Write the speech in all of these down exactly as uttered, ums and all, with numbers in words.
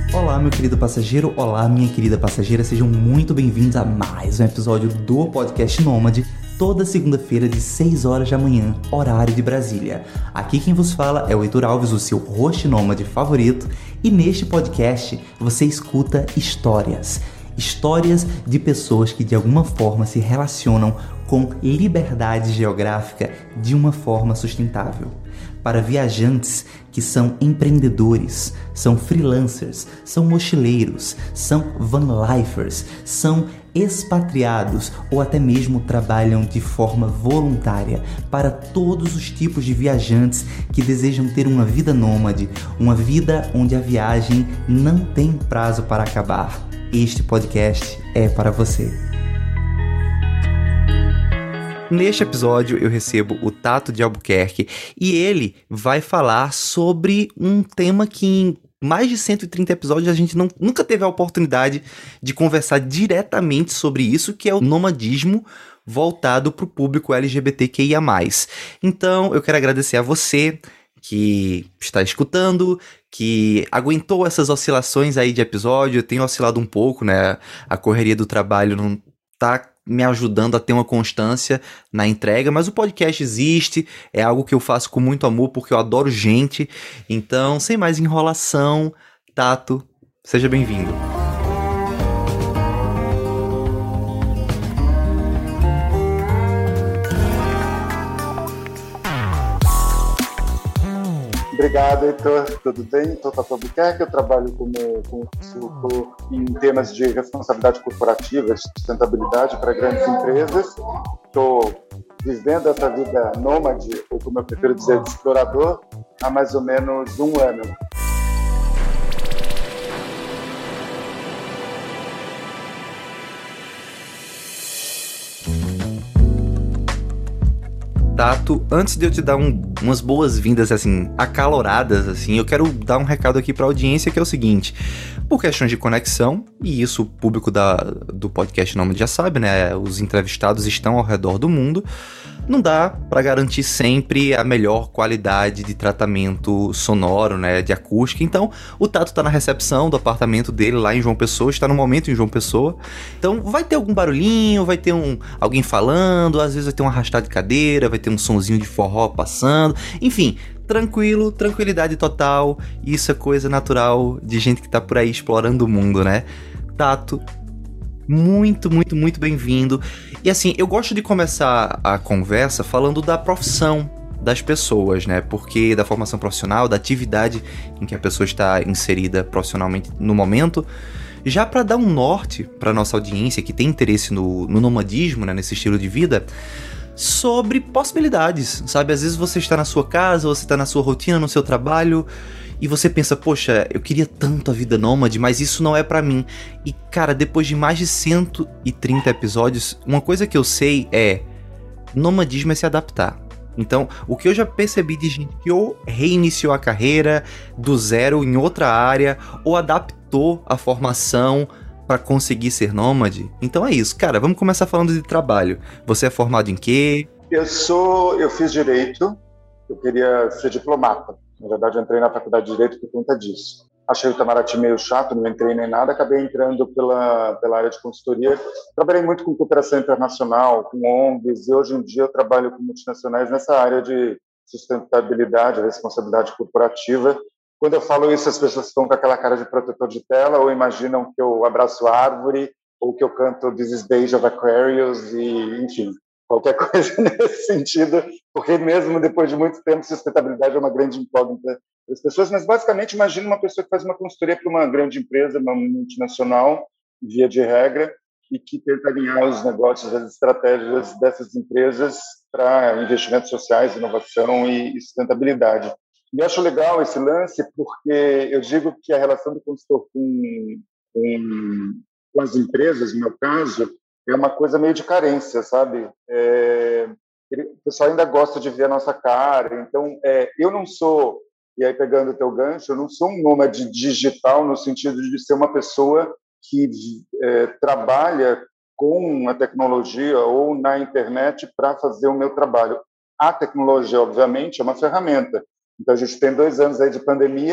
Olá, meu querido passageiro, olá, minha querida passageira, sejam muito bem-vindos a mais um episódio do Podcast Nômade, toda segunda-feira de seis horas da manhã, horário de Brasília. Aqui quem vos fala é o Heitor Alves, o seu host nômade favorito, e neste podcast você escuta histórias. Histórias de pessoas que de alguma forma se relacionam com liberdade geográfica de uma forma sustentável. Para viajantes que são empreendedores, são freelancers, são mochileiros, são vanlifers, são expatriados ou até mesmo trabalham de forma voluntária. Para todos os tipos de viajantes que desejam ter uma vida nômade, uma vida onde a viagem não tem prazo para acabar. Este podcast é para você. Neste episódio eu recebo o Tato de Albuquerque e ele vai falar sobre um tema que em mais de cento e trinta episódios a gente não, nunca teve a oportunidade de conversar diretamente sobre isso, que é o nomadismo voltado para o público L G B T Q I A mais. Então eu quero agradecer a você que está escutando, que aguentou essas oscilações aí de episódio. Eu tenho oscilado um pouco, né? A correria do trabalho não tá me ajudando a ter uma constância na entrega, mas o podcast existe, é algo que eu faço com muito amor, porque eu adoro gente. Então, sem mais enrolação, Tato, seja bem-vindo. Obrigado, Heitor. Tudo bem? Estou Tato Albuquerque, eu trabalho como consultor em temas de responsabilidade corporativa, de sustentabilidade para grandes empresas. Estou vivendo essa vida nômade, ou como eu prefiro dizer, de explorador, há mais ou menos um ano. Tato, antes de eu te dar um, umas boas-vindas, assim, acaloradas, assim, eu quero dar um recado aqui para a audiência, que é o seguinte: por questões de conexão, e isso o público da, do podcast Nômade já sabe, né, os entrevistados estão ao redor do mundo, não dá para garantir sempre a melhor qualidade de tratamento sonoro, né, de acústica. Então, o Tato tá na recepção do apartamento dele lá em João Pessoa, está no momento em João Pessoa. Então, vai ter algum barulhinho, vai ter um, alguém falando, às vezes vai ter um arrastar de cadeira, vai ter um sonzinho de forró passando, enfim, tranquilo, tranquilidade total. Isso é coisa natural de gente que tá por aí explorando o mundo, né? Tato, muito, muito, muito bem-vindo. E assim, eu gosto de começar a conversa falando da profissão das pessoas, né? Porque da formação profissional, da atividade em que a pessoa está inserida profissionalmente no momento, já para dar um norte para nossa audiência que tem interesse no, no nomadismo, né? Nesse estilo de vida, sobre possibilidades, sabe? Às vezes você está na sua casa, você está na sua rotina, no seu trabalho, e você pensa, poxa, eu queria tanto a vida nômade, mas isso não é pra mim. E, cara, depois de mais de cento e trinta episódios, uma coisa que eu sei é, nomadismo é se adaptar. Então, o que eu já percebi de gente que ou reiniciou a carreira do zero em outra área, ou adaptou a formação para conseguir ser nômade. Então é isso, cara, vamos começar falando de trabalho. Você é formado em quê? Eu sou, eu fiz Direito, eu queria ser diplomata. Na verdade, eu entrei na faculdade de Direito por conta disso. Achei o Itamaraty meio chato, não entrei nem nada, acabei entrando pela, pela área de consultoria. Trabalhei muito com cooperação internacional, com O N Gs, e hoje em dia eu trabalho com multinacionais nessa área de sustentabilidade, responsabilidade corporativa. Quando eu falo isso, as pessoas ficam com aquela cara de protetor de tela, ou imaginam que eu abraço a árvore, ou que eu canto This is the Age of Aquarius, e, enfim, qualquer coisa nesse sentido, porque mesmo depois de muito tempo, sustentabilidade é uma grande incógnita das pessoas, mas basicamente imagina uma pessoa que faz uma consultoria para uma grande empresa, uma multinacional, via de regra, e que tenta alinhar os negócios, as estratégias dessas empresas para investimentos sociais, inovação e sustentabilidade. E acho legal esse lance porque eu digo que a relação do consultor com, com, com as empresas, no meu caso, é uma coisa meio de carência, sabe? É, o pessoal ainda gosta de ver a nossa cara. Então, é, eu não sou, e aí pegando o teu gancho, eu não sou um nômade digital no sentido de ser uma pessoa que é, trabalha com a tecnologia ou na internet para fazer o meu trabalho. A tecnologia, obviamente, é uma ferramenta. Então, a gente tem dois anos aí de pandemia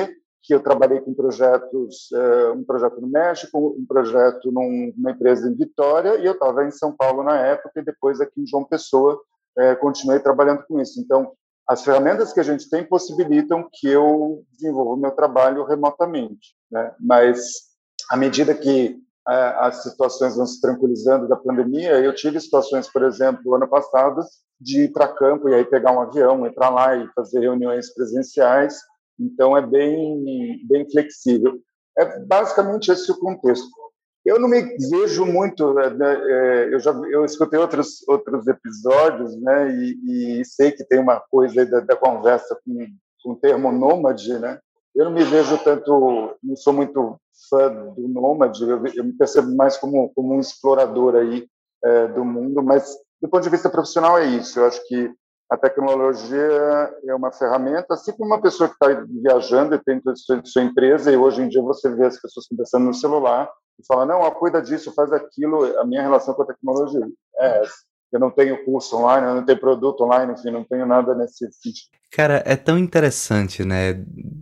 que eu trabalhei com projetos, um projeto no México, um projeto numa empresa em Vitória, e eu estava em São Paulo na época, e depois aqui em João Pessoa, continuei trabalhando com isso. Então, as ferramentas que a gente tem possibilitam que eu desenvolva o meu trabalho remotamente, né? Mas, à medida que as situações vão se tranquilizando da pandemia, eu tive situações, por exemplo, ano passado, de ir para campo e aí pegar um avião, entrar lá e fazer reuniões presenciais. Então, é bem, bem flexível. É basicamente esse o contexto. Eu não me vejo muito, né, eu já eu escutei outros, outros episódios, né, e, e sei que tem uma coisa aí da, da conversa com, com o termo nômade, né? Eu não me vejo tanto, não sou muito fã do nômade, eu, eu me percebo mais como, como um explorador aí é, do mundo, mas do ponto de vista profissional é isso. Eu acho que a tecnologia é uma ferramenta, assim como uma pessoa que está viajando e tem sua, sua empresa, e hoje em dia você vê as pessoas conversando no celular e fala, não, cuida disso, faz aquilo. A minha relação com a tecnologia é essa. Eu não tenho curso online, eu não tenho produto online, enfim, não tenho nada nesse sentido. Cara, é tão interessante, né?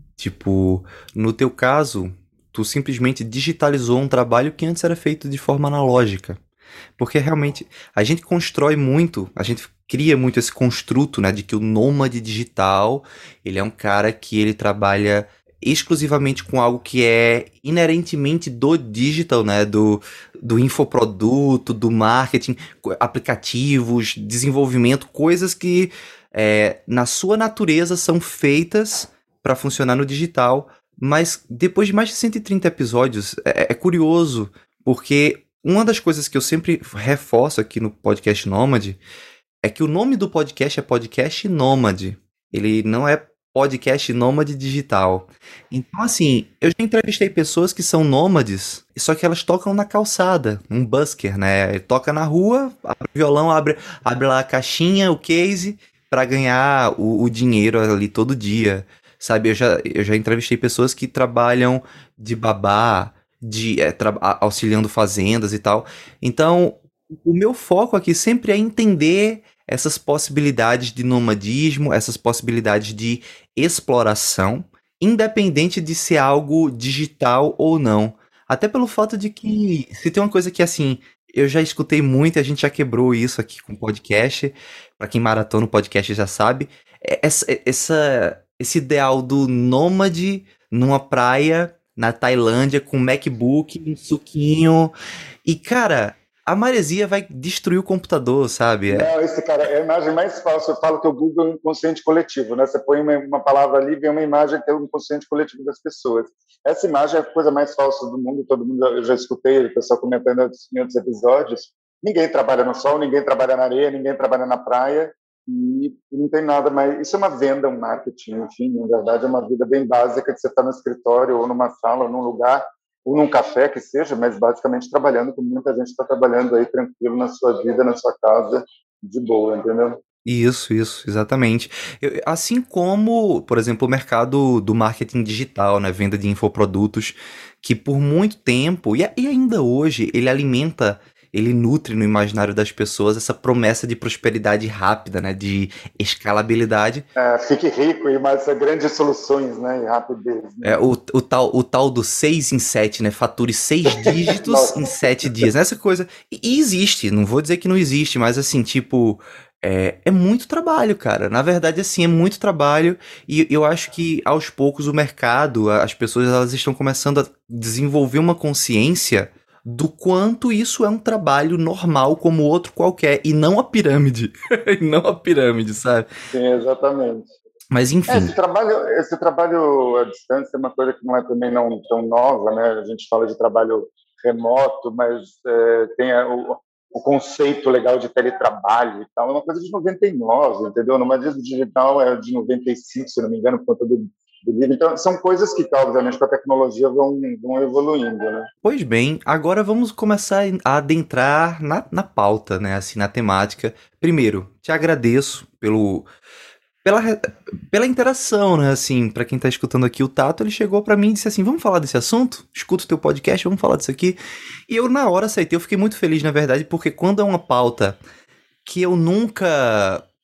Tipo, no teu caso, tu simplesmente digitalizou um trabalho que antes era feito de forma analógica. Porque realmente a gente constrói muito, a gente cria muito esse construto, né, de que o nômade digital, ele é um cara que ele trabalha exclusivamente com algo que é inerentemente do digital, né, do, do infoproduto, do marketing, aplicativos, desenvolvimento, coisas que é, na sua natureza são feitas para funcionar no digital, mas depois de mais de cento e trinta episódios, é, é curioso, porque uma das coisas que eu sempre reforço aqui no Podcast Nômade é que o nome do podcast é Podcast Nômade. Ele não é Podcast Nômade Digital. Então, assim, eu já entrevistei pessoas que são nômades, só que elas tocam na calçada, um busker, né? Ele toca na rua, abre o violão, abre, abre lá a caixinha, o case, para ganhar o, o dinheiro ali todo dia. Sabe, eu já, eu já entrevistei pessoas que trabalham de babá, de é, tra- auxiliando fazendas e tal. Então, o meu foco aqui sempre é entender essas possibilidades de nomadismo, essas possibilidades de exploração, independente de ser algo digital ou não. Até pelo fato de que, se tem uma coisa que, assim, eu já escutei muito e a gente já quebrou isso aqui com o podcast, para quem maratona o podcast já sabe, é essa, essa, esse ideal do nômade numa praia na Tailândia com um MacBook, um suquinho. E, cara, a maresia vai destruir o computador, sabe? Não, esse cara é a imagem mais falsa. Eu falo que o Google é um inconsciente coletivo, né? Você põe uma, uma palavra ali, vem uma imagem que é o inconsciente coletivo das pessoas. Essa imagem é a coisa mais falsa do mundo. Todo mundo, eu já escutei o pessoal comentando em outros episódios. Ninguém trabalha no sol, ninguém trabalha na areia, ninguém trabalha na praia. E, e não tem nada mais. Isso é uma venda, um marketing, enfim, na verdade é uma vida bem básica que você está no escritório ou numa sala ou num lugar ou num café que seja, mas basicamente trabalhando como muita gente está trabalhando aí tranquilo na sua vida, na sua casa, de boa, entendeu? Isso, isso, exatamente. Eu- assim como, por exemplo, o mercado do marketing digital, né, venda de infoprodutos, que por muito tempo, e, a- e ainda hoje, ele alimenta, ele nutre no imaginário das pessoas essa promessa de prosperidade rápida, né, de escalabilidade. É, fique rico e mais grandes soluções, né, e rapidez. Né? É, o, o, tal, o tal do seis em sete, né? Fature seis dígitos Nossa. em sete dias. Essa coisa. E, e existe, não vou dizer que não existe, mas assim, tipo. É, é muito trabalho, cara. Na verdade, assim, é muito trabalho. E eu acho que aos poucos o mercado, as pessoas, elas estão começando a desenvolver uma consciência do quanto isso é um trabalho normal como outro qualquer. E não a pirâmide. E não a pirâmide, sabe? Sim, exatamente. Mas É, enfim. esse trabalho, esse trabalho à distância é uma coisa que não é também não tão nova, né? A gente fala de trabalho remoto, mas é, tem a, o, o conceito legal de teletrabalho e tal, é uma coisa de noventa e nove, entendeu? No Madrid Digital é de noventa e cinco, se não me engano, por conta do, do livro. Então, são coisas que, obviamente, com a tecnologia vão, vão evoluindo, né? Pois bem, agora vamos começar a adentrar na, na pauta, né, assim, na temática. Primeiro, te agradeço pelo, pela, re- pela interação, né, assim, pra quem tá escutando aqui, o Tato, ele chegou pra mim e disse assim, vamos falar desse assunto? Escuta o teu podcast, vamos falar disso aqui. E eu, na hora, aceitei, eu fiquei muito feliz, na verdade, porque quando é uma pauta que eu nunca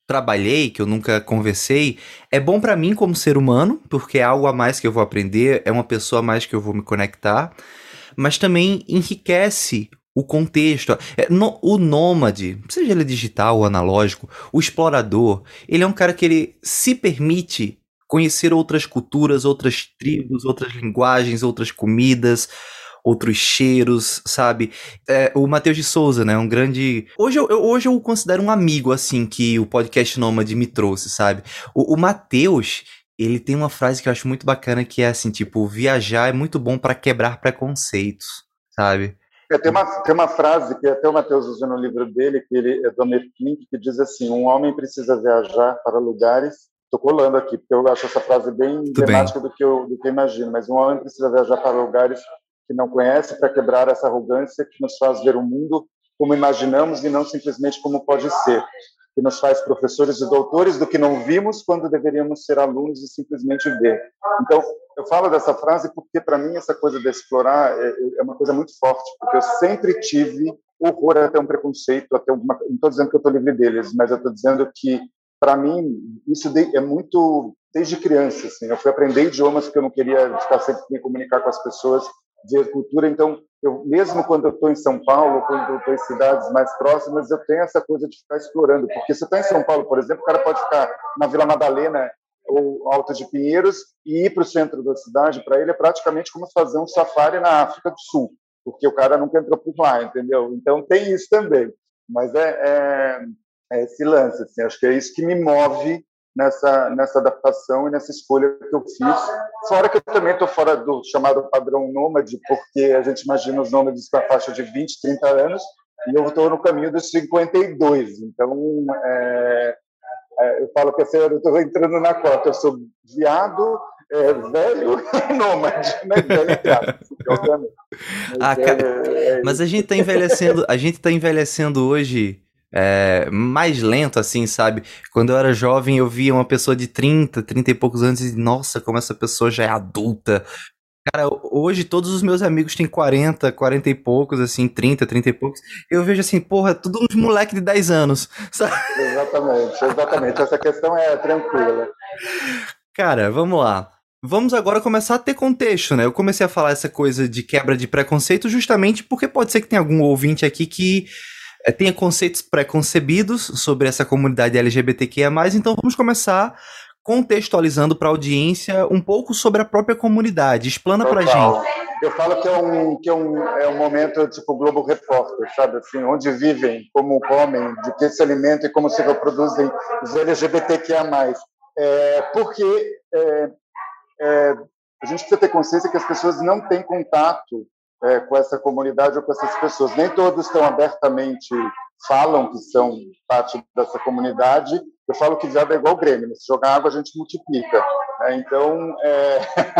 trabalhei, que eu nunca conversei, é bom pra mim como ser humano, porque é algo a mais que eu vou aprender, é uma pessoa a mais que eu vou me conectar, mas também enriquece o contexto. É, no, o nômade, seja ele digital ou analógico, o explorador, ele é um cara que ele se permite conhecer outras culturas, outras tribos, outras linguagens, outras comidas, outros cheiros, sabe? É, o Matheus de Souza, né? Um grande... Hoje eu, eu- hoje eu o considero um amigo, assim, que o podcast Nômade me trouxe, sabe? O, o Matheus, ele tem uma frase que eu acho muito bacana, que é assim, tipo, viajar é muito bom pra quebrar preconceitos, sabe? É, tem, uma, tem uma frase que até o Matheus usa no livro dele, que ele é do Amir Klink, que diz assim: um homem precisa viajar para lugares. Estou colando aqui, porque eu acho essa frase bem Tudo bem. emblemática do que, eu, do que eu imagino, mas um homem precisa viajar para lugares que não conhece para quebrar essa arrogância que nos faz ver o mundo como imaginamos e não simplesmente como pode ser, que nos faz professores e doutores do que não vimos quando deveríamos ser alunos e simplesmente ver. Então, eu falo dessa frase porque, para mim, essa coisa de explorar é, é uma coisa muito forte, porque eu sempre tive horror até um preconceito, até uma, não estou dizendo que eu estou livre deles, mas eu estou dizendo que, para mim, isso é muito desde criança. Assim, eu fui aprender idiomas porque eu não queria ficar sempre me comunicar com as pessoas, ver cultura. Então, eu mesmo quando eu estou em São Paulo, quando eu estou em cidades mais próximas, eu tenho essa coisa de ficar explorando, porque se eu estou em São Paulo, por exemplo, o cara pode ficar na Vila Madalena ou Alto de Pinheiros e ir para o centro da cidade, para ele é praticamente como fazer um safari na África do Sul, porque o cara nunca entrou por lá, entendeu? Então tem isso também, mas é, é, é esse lance, assim, acho que é isso que me move nessa, nessa adaptação e nessa escolha que eu fiz, fora que eu também estou fora do chamado padrão nômade, porque a gente imagina os nômades com a faixa de vinte, trinta anos, e eu estou no caminho dos cinquenta e dois, então é, é, eu falo que assim, eu estou entrando na cota, eu sou viado, é, velho e nômade, né? Velho entre aspas, obviamente. Ah, Mas, cara, é, é mas a isso. gente tá envelhecendo, a gente tá envelhecendo hoje é, mais lento, assim, sabe? Quando eu era jovem, eu via uma pessoa de trinta, trinta e poucos anos e, nossa, como essa pessoa já é adulta. Cara, hoje todos os meus amigos têm quarenta, quarenta e poucos, assim, trinta, trinta e poucos. Eu vejo assim, porra, tudo uns moleque de dez anos, sabe? Exatamente, exatamente. Essa questão é tranquila. Cara, vamos lá. Vamos agora começar a ter contexto, né? Eu comecei a falar essa coisa de quebra de preconceito justamente porque pode ser que tenha algum ouvinte aqui que é, tenha conceitos pré-concebidos sobre essa comunidade L G B T Q I A mais, então vamos começar contextualizando para a audiência um pouco sobre a própria comunidade. Explana pra gente. Total. Eu falo que é um, que é um, é um momento tipo Globo Repórter, sabe? Assim, onde vivem, como comem, de que se alimentam e como se reproduzem os L G B T Q I A mais. É, porque é, é, a gente precisa ter consciência que as pessoas não têm contato é, com essa comunidade ou com essas pessoas. Nem todos estão abertamente, falam que são parte dessa comunidade. Eu falo que viado é igual Grêmio, né? Se jogar água a gente multiplica. É, então, é...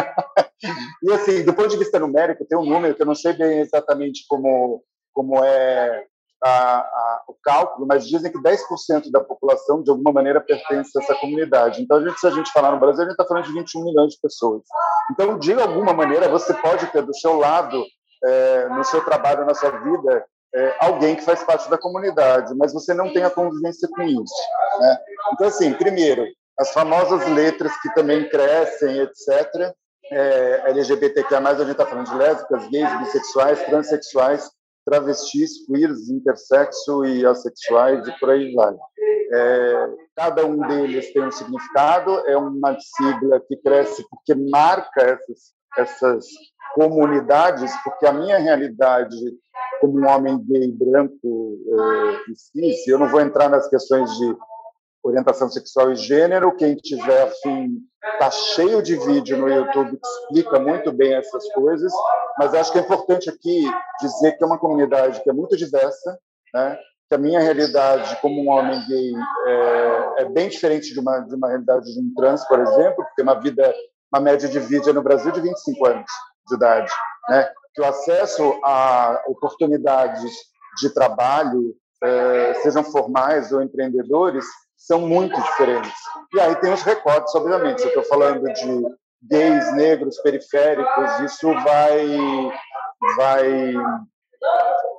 e assim, do ponto de vista numérico, tem um número que eu não sei bem exatamente como, como é a, a, o cálculo, mas dizem que dez por cento da população, de alguma maneira, pertence a essa comunidade. Então, a gente, se a gente falar no Brasil, a gente está falando de vinte e um milhões de pessoas. Então, de alguma maneira, você pode ter do seu lado, é, no seu trabalho, na sua vida, é, alguém que faz parte da comunidade, mas você não tem a convivência com isso, né? Então, assim, primeiro, as famosas letras que também crescem, etcétera, é, L G B T Q I A mais, a gente está falando de lésbicas, gays, bissexuais, transexuais, travestis, queers, intersexo e assexuais e por aí vai. É, cada um deles tem um significado, é uma sigla que cresce porque marca essas, essas comunidades, porque a minha realidade como um homem gay, branco é, e cis, eu não vou entrar nas questões de orientação sexual e gênero, quem tiver afim, está cheio de vídeo no YouTube que explica muito bem essas coisas, mas acho que é importante aqui dizer que é uma comunidade que é muito diversa, né? Que a minha realidade como um homem gay é, é bem diferente de uma, de uma realidade de um trans, por exemplo, porque uma vida, uma média de vida no Brasil de vinte e cinco anos de idade, né? Que o acesso a oportunidades de trabalho, é, sejam formais ou empreendedores, são muito diferentes. E aí tem os recortes, obviamente. Se eu estou falando de gays, negros, periféricos, isso vai, vai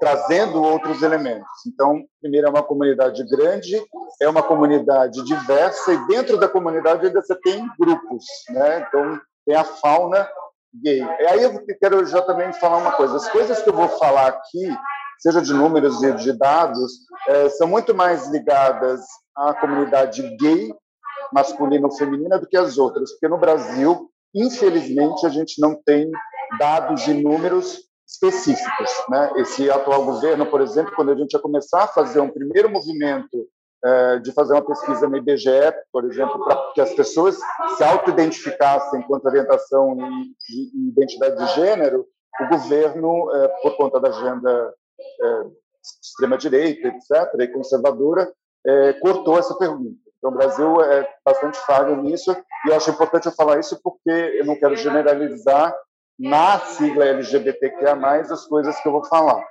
trazendo outros elementos. Então, primeiro, é uma comunidade grande, é uma comunidade diversa, e dentro da comunidade ainda você tem grupos, né? Então, tem a fauna gay. E aí eu quero já também falar uma coisa. As coisas que eu vou falar aqui, seja de números e de dados, é, são muito mais ligadas à comunidade gay, masculina ou feminina, do que as outras, porque no Brasil, infelizmente, a gente não tem dados e números específicos, né? Esse atual governo, por exemplo, quando a gente ia começar a fazer um primeiro movimento eh, de fazer uma pesquisa no I B G E, por exemplo, para que as pessoas se auto-identificassem quanto à orientação e, e identidade de gênero, o governo, eh, por conta da agenda eh, extrema-direita, etcétera, e conservadora, eh, cortou essa pergunta. Então, o Brasil é bastante falho nisso, e eu acho importante eu falar isso porque eu não quero generalizar na sigla L G B T Q I A mais, as coisas que eu vou falar.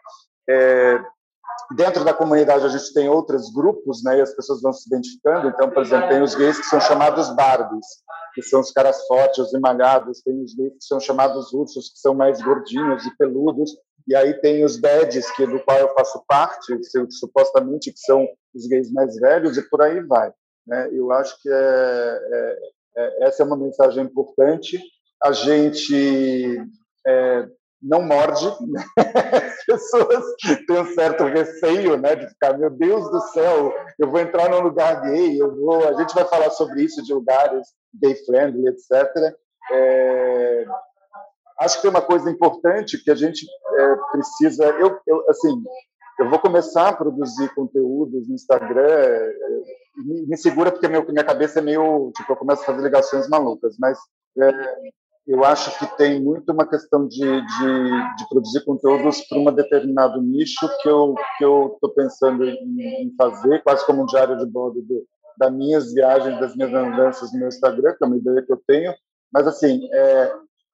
É, dentro da comunidade, a gente tem outros grupos, né, e as pessoas vão se identificando. Então, por exemplo, tem os gays que são chamados Barbies, que são os caras fortes, os emalhados. Tem os gays que são chamados ursos, que são mais gordinhos e peludos. E aí tem os Badges, que, do qual eu faço parte, que, supostamente que são os gays mais velhos, e por aí vai. Né? Eu acho que é, é, é, essa é uma mensagem importante. A gente é, não morde, né? As pessoas têm um certo receio, né, de ficar, meu Deus do céu, eu vou entrar num lugar gay, eu vou... a gente vai falar sobre isso, de lugares gay-friendly, etcétera. É... Acho que tem uma coisa importante que a gente é, precisa... Eu, eu, assim, eu vou começar a produzir conteúdos no Instagram, é, me, me segura porque meu, minha cabeça é meio... Tipo, eu começo a fazer ligações malucas, mas... É, eu acho que tem muito uma questão de, de, de produzir conteúdos para um determinado nicho que eu que eu estou pensando em, em fazer, quase como um diário de bordo do, das minhas viagens, das minhas andanças no meu Instagram, que é uma ideia que eu tenho. Mas, assim, é,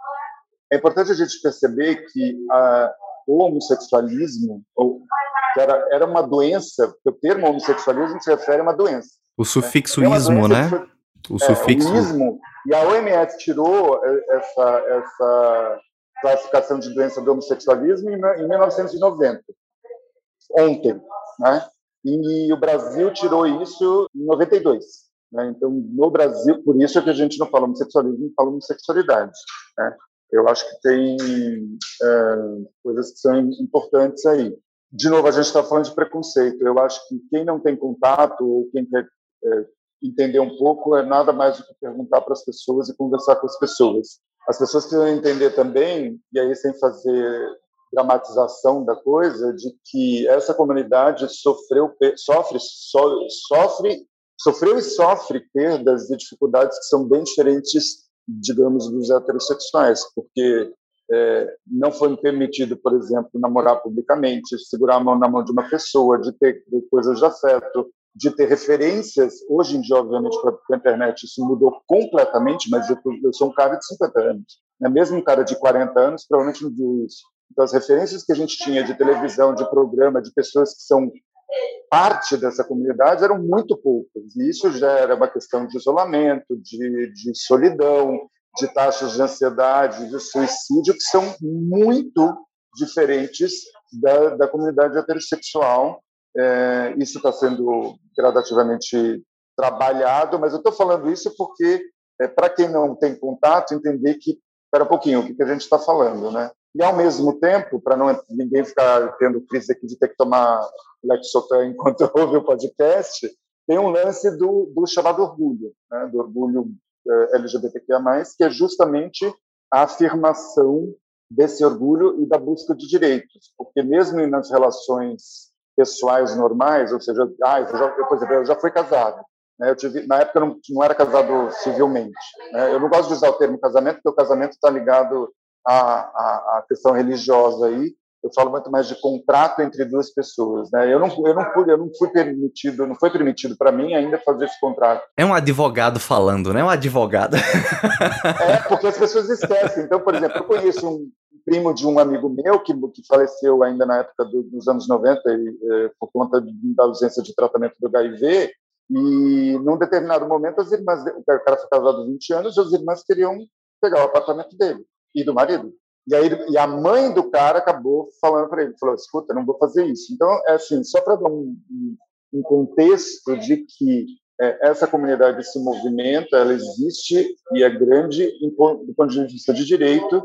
é importante a gente perceber que a, o homossexualismo ou, que era, era uma doença, porque o termo homossexualismo se refere a uma doença. O sufixo né? ismo, né? Foi, o sufixo... É, o ismo, e a O M S tirou essa, essa classificação de doença do homossexualismo em mil novecentos e noventa, ontem, né? E o Brasil tirou isso em noventa e dois. Né? Então, no Brasil, por isso é que a gente não fala homossexualismo, fala homossexualidade. Né? Eu acho que tem é, coisas que são importantes aí. De novo, a gente está falando de preconceito. Eu acho que quem não tem contato, ou quem quer é, entender um pouco, é nada mais do que perguntar para as pessoas e conversar com as pessoas. As pessoas precisam entender também, e aí sem fazer dramatização da coisa, de que essa comunidade sofreu, sofre, so, sofre, sofreu e sofre perdas e dificuldades que são bem diferentes, digamos, dos heterossexuais, porque é, não foi permitido, por exemplo, namorar publicamente, segurar a mão na mão de uma pessoa, de ter coisas de afeto, de ter referências. Hoje em dia, obviamente, com a internet isso mudou completamente, mas eu, eu sou um cara de cinquenta anos, né? Mesmo um cara de quarenta anos provavelmente não viu isso. Então, as referências que a gente tinha de televisão, de programa, de pessoas que são parte dessa comunidade eram muito poucas, e isso gera uma questão de isolamento, de, de solidão, de taxas de ansiedade, de suicídio, que são muito diferentes da, da comunidade heterossexual. É, isso está sendo gradativamente trabalhado, mas eu estou falando isso porque, é, para quem não tem contato, entender que, espera um pouquinho, o que, que a gente está falando, né? E, ao mesmo tempo, para não ninguém ficar tendo crise aqui de ter que tomar Lexotan enquanto ouve o podcast, tem um lance do, do chamado orgulho, né? Do orgulho é, L G B T Q I A mais, que é justamente a afirmação desse orgulho e da busca de direitos, porque mesmo nas relações pessoais normais, ou seja, ah, eu já, eu, por exemplo, eu já fui casado, né? Eu tive, na época eu não, não era casado civilmente, né? Eu não gosto de usar o termo casamento, porque o casamento está ligado à, à, à questão religiosa aí. Eu falo muito mais de contrato entre duas pessoas, né? Eu não, eu não fui, eu não fui permitido, não foi permitido para mim ainda fazer esse contrato. É um advogado falando, né? Um advogado. É, porque as pessoas esquecem. Então, por exemplo, eu conheço um primo de um amigo meu que, que faleceu ainda na época do, dos anos noventa e, eh, por conta da ausência de tratamento do H I V, e num determinado momento as irmãs, o cara foi casado há vinte anos, e as irmãs queriam pegar o apartamento dele e do marido. E aí e a mãe do cara acabou falando para ele, falou, escuta, não vou fazer isso. Então, é assim, só para dar um, um contexto de que é, essa comunidade, esse movimento, ela existe e é grande do ponto de vista de direito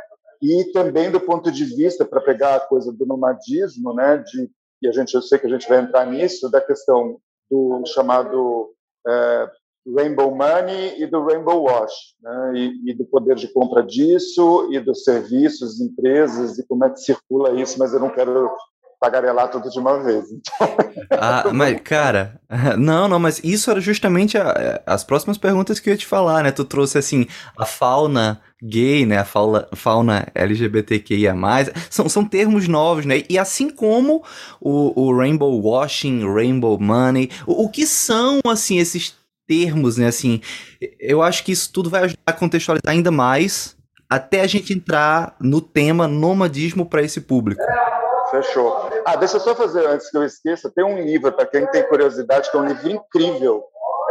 e também do ponto de vista, para pegar a coisa do nomadismo, né, de, e a gente, eu sei que a gente vai entrar nisso, da questão do chamado é, Rainbow Money e do Rainbow Wash, né, e, e do poder de compra disso, e dos serviços, empresas, e como é que circula isso, mas eu não quero tagarelar tudo de uma vez. Então... Ah, mas, cara, não, não, mas isso era justamente a, as próximas perguntas que eu ia te falar, né? Tu trouxe, assim, a fauna gay, né? A fauna, fauna L G B T Q I A mais, são, são termos novos, né? E assim como o, o Rainbow Washing, Rainbow Money, o, o que são, assim, esses termos, né? Assim, eu acho que isso tudo vai ajudar a contextualizar ainda mais até a gente entrar no tema nomadismo para esse público. Fechou. Ah, deixa eu só fazer, antes que eu esqueça, tem um livro, para quem tem curiosidade, que é um livro incrível,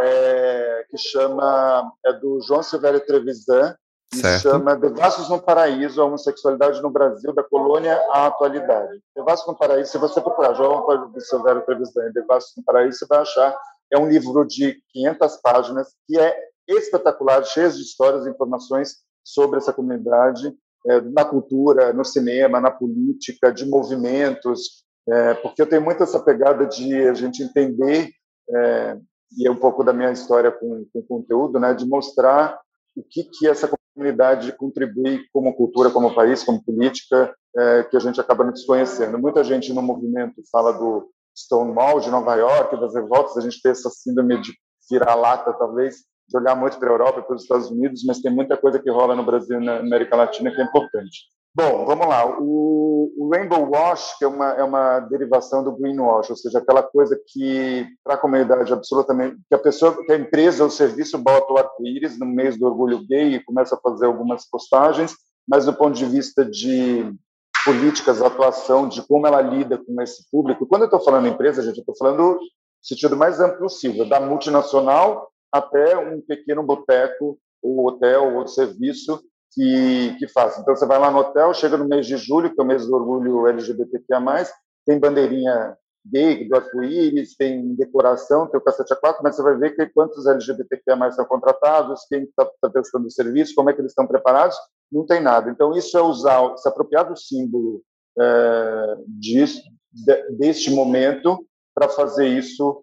é, que chama, é do João Silvério Trevisan, que certo. chama Devassos no Paraíso, a homossexualidade no Brasil, da colônia à atualidade. Devassos no Paraíso, se você procurar João Silvério Trevisan, Devassos no Paraíso, você vai achar, é um livro de quinhentas páginas, que é espetacular, cheio de histórias e informações sobre essa comunidade, É, na cultura, no cinema, na política, de movimentos, é, porque eu tenho muito essa pegada de a gente entender, é, e é um pouco da minha história com o conteúdo, né, de mostrar o que, que essa comunidade contribui como cultura, como país, como política, é, que a gente acaba não desconhecendo. Muita gente no movimento fala do Stonewall de Nova York, das revoltas, a gente tem essa síndrome de vira-lata, talvez, de olhar muito para a Europa e para os Estados Unidos, mas tem muita coisa que rola no Brasil e na América Latina que é importante. Bom, vamos lá. O, o Rainbow Wash, que é uma, é uma derivação do Greenwash, ou seja, aquela coisa que, para a comunidade, absolutamente, que a pessoa, que a empresa ou serviço bota o arco-íris no mês do orgulho gay e começa a fazer algumas postagens, mas do ponto de vista de políticas, atuação, de como ela lida com esse público. Quando eu estou falando empresa, gente, eu estou falando no sentido mais amplo possível, da multinacional até um pequeno boteco, ou hotel, ou serviço que, que faça. Então, você vai lá no hotel, chega no mês de julho, que é o mês do orgulho L G B T Q I A mais, tem bandeirinha gay, do arco-íris, tem decoração, tem o cacete a quatro, mas você vai ver que quantos L G B T Q I A mais são contratados, quem está tá prestando o serviço, como é que eles estão preparados, não tem nada. Então, isso é usar, se apropriar do símbolo é, disso, de, deste momento para fazer isso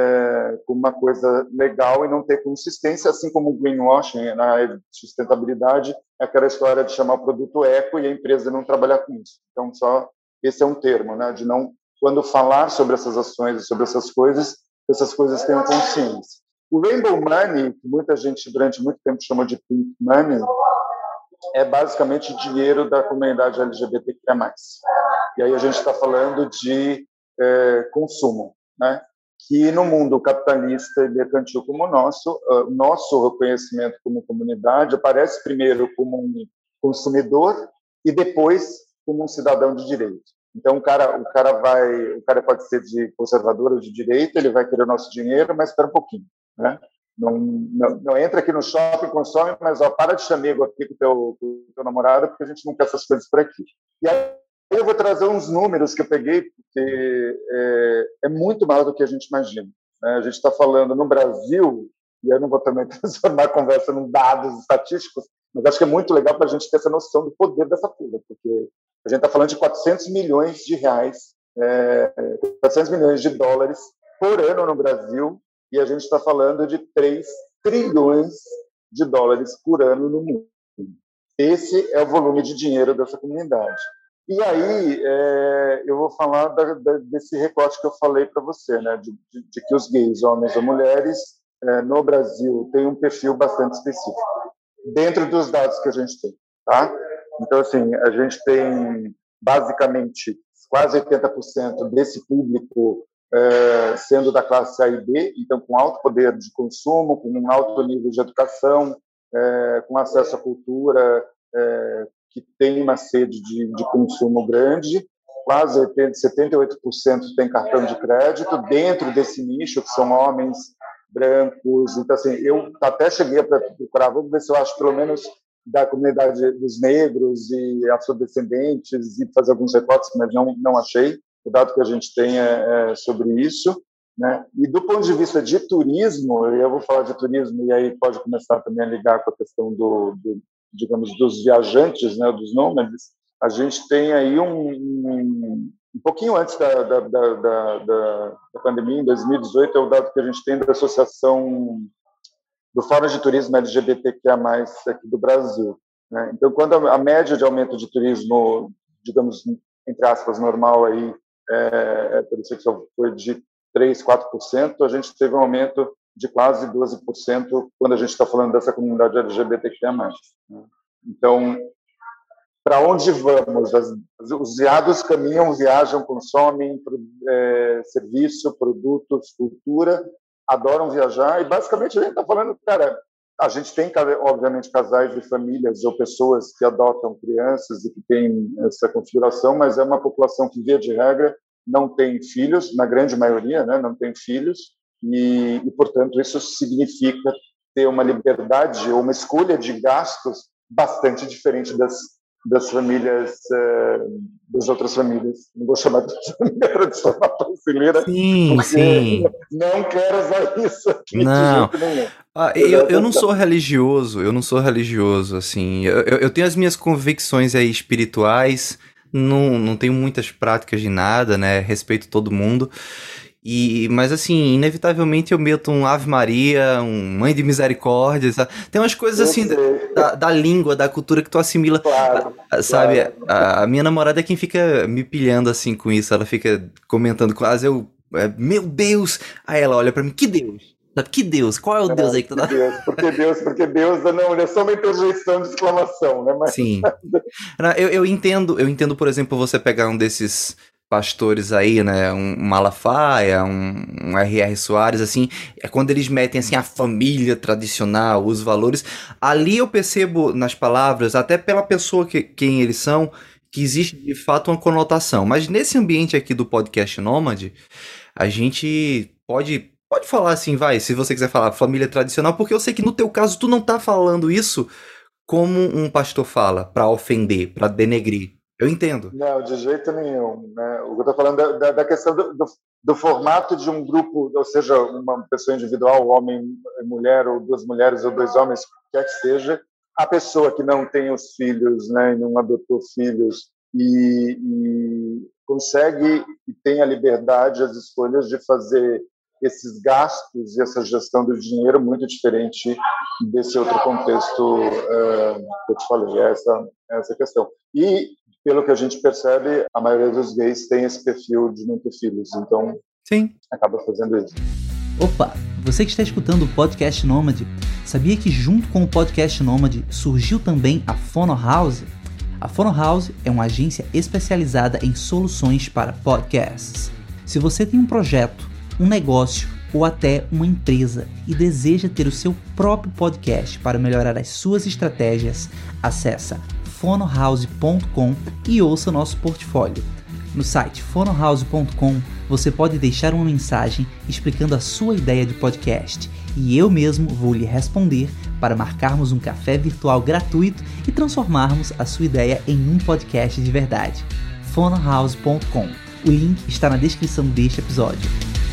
É, como uma coisa legal e não ter consistência, assim como o greenwashing na área de sustentabilidade, é aquela história de chamar o produto eco e a empresa não trabalhar com isso. Então, só esse é um termo, né, de não, quando falar sobre essas ações e sobre essas coisas, essas coisas tenham consciência. O Rainbow Money, que muita gente durante muito tempo chamou de Pink Money, é basicamente dinheiro da comunidade L G B T Q I A mais. E aí a gente está falando de é, consumo, né? Que no mundo capitalista e mercantil como o nosso, uh, nosso reconhecimento como comunidade aparece primeiro como um consumidor e depois como um cidadão de direito. Então o cara, o cara vai, o cara pode ser de conservador ou de direita, ele vai querer o nosso dinheiro, mas espera um pouquinho, né? Não, não, não entra aqui no shopping, consome, mas ó, para de chamego aqui com o teu, com o teu namorado, porque a gente não quer essas coisas por aqui. E aí eu vou trazer uns números que eu peguei, porque é, é muito maior do que a gente imagina, né? A gente está falando no Brasil, e eu não vou também transformar a conversa em dados estatísticos, mas acho que é muito legal para a gente ter essa noção do poder dessa coisa, porque a gente está falando de quatrocentos milhões de reais, é, quatrocentos milhões de dólares por ano no Brasil, e a gente está falando de três trilhões de dólares por ano no mundo. Esse é o volume de dinheiro dessa comunidade. E aí, é, eu vou falar da, da, desse recorte que eu falei para você, né, de, de, de que os gays, homens ou mulheres, é, no Brasil, têm um perfil bastante específico, dentro dos dados que a gente tem. Tá? Então, assim, a gente tem, basicamente, quase oitenta por cento desse público é, sendo da classe A e B, então com alto poder de consumo, com um alto nível de educação, é, com acesso à cultura, é, que tem uma sede de, de consumo grande, quase oitenta, setenta e oito por cento tem cartão de crédito, dentro desse nicho, que são homens brancos. Então, assim, eu até cheguei para procurar, vamos ver se eu acho pelo menos da comunidade dos negros e afrodescendentes e fazer alguns recortes, mas não, não achei. O dado que a gente tem é, é sobre isso, né? E do ponto de vista de turismo, eu vou falar de turismo e aí pode começar também a ligar com a questão do, do digamos, dos viajantes, né, dos nômades. A gente tem aí um, um, um pouquinho antes da, da, da, da, da pandemia, em dois mil e dezoito, é o dado que a gente tem da Associação do Fórum de Turismo L G B T Q I A mais, aqui do Brasil, né? Então, quando a, a média de aumento de turismo, digamos, entre aspas, normal, aí, é, é, por isso que foi de três, quatro por cento, a gente teve um aumento de quase doze por cento quando a gente está falando dessa comunidade L G B T Q I A mais, né? Então, para onde vamos? As, os viados caminham, viajam, consomem é, serviço, produtos, cultura, adoram viajar e basicamente a gente está falando, cara, a gente tem obviamente casais e famílias ou pessoas que adotam crianças e que têm essa configuração, mas é uma população que via de regra não tem filhos, na grande maioria, né, não tem filhos e, e portanto isso significa ter uma liberdade ou uma escolha de gastos bastante diferente das das famílias, uh, das outras famílias. Não vou chamar de família tradicional brasileira, sim, porque sim. não quero usar isso aqui não. de jeito nenhum. Ah, eu, eu não sou religioso, eu não sou religioso, assim, eu, eu tenho as minhas convicções aí espirituais, não, não tenho muitas práticas de nada, né, respeito todo mundo, e, mas assim, inevitavelmente eu meto um Ave Maria, um Mãe de Misericórdia, sabe? Tem umas coisas assim da, da língua, da cultura que tu assimila, claro, sabe? Claro. A, a minha namorada é quem fica me pilhando assim com isso, ela fica comentando quase, eu, meu Deus! Aí ela olha pra mim, que Deus? Que Deus? Qual é o Deus aí que tu tá... Deus, porque Deus, porque Deus não é só uma interjeição de exclamação, né? Mas... Sim. Eu, eu entendo, eu entendo, por exemplo, você pegar um desses pastores aí, né, um Malafaia, um, um R R Soares, assim, é quando eles metem, assim, a família tradicional, os valores, ali eu percebo nas palavras, até pela pessoa que quem eles são, que existe de fato uma conotação, mas nesse ambiente aqui do podcast Nômade, a gente pode, pode falar assim, vai, se você quiser falar família tradicional, porque eu sei que no teu caso tu não tá falando isso como um pastor fala, pra ofender, pra denegrir. Eu entendo. Não, de jeito nenhum, né? O que eu estou falando da, da, da questão do, do, do formato de um grupo, ou seja, uma pessoa individual, homem, mulher, ou duas mulheres, ou dois homens, quer que seja, a pessoa que não tem os filhos, né, e não adotou filhos, e, e consegue e tem a liberdade, as escolhas de fazer esses gastos e essa gestão do dinheiro muito diferente desse outro contexto uh, que eu te falei, essa, essa questão. E pelo que a gente percebe, a maioria dos gays tem esse perfil de não ter filhos, então sim, acaba fazendo isso. Opa, você que está escutando o Podcast Nômade, sabia que junto com o Podcast Nômade surgiu também a Fono House? A Fono House é uma agência especializada em soluções para podcasts. Se você tem um projeto, um negócio ou até uma empresa e deseja ter o seu próprio podcast para melhorar as suas estratégias, acessa fono house ponto com e ouça nosso portfólio. No site fono house ponto com você pode deixar uma mensagem explicando a sua ideia de podcast e eu mesmo vou lhe responder para marcarmos um café virtual gratuito e transformarmos a sua ideia em um podcast de verdade. fono house ponto com. O link está na descrição deste episódio.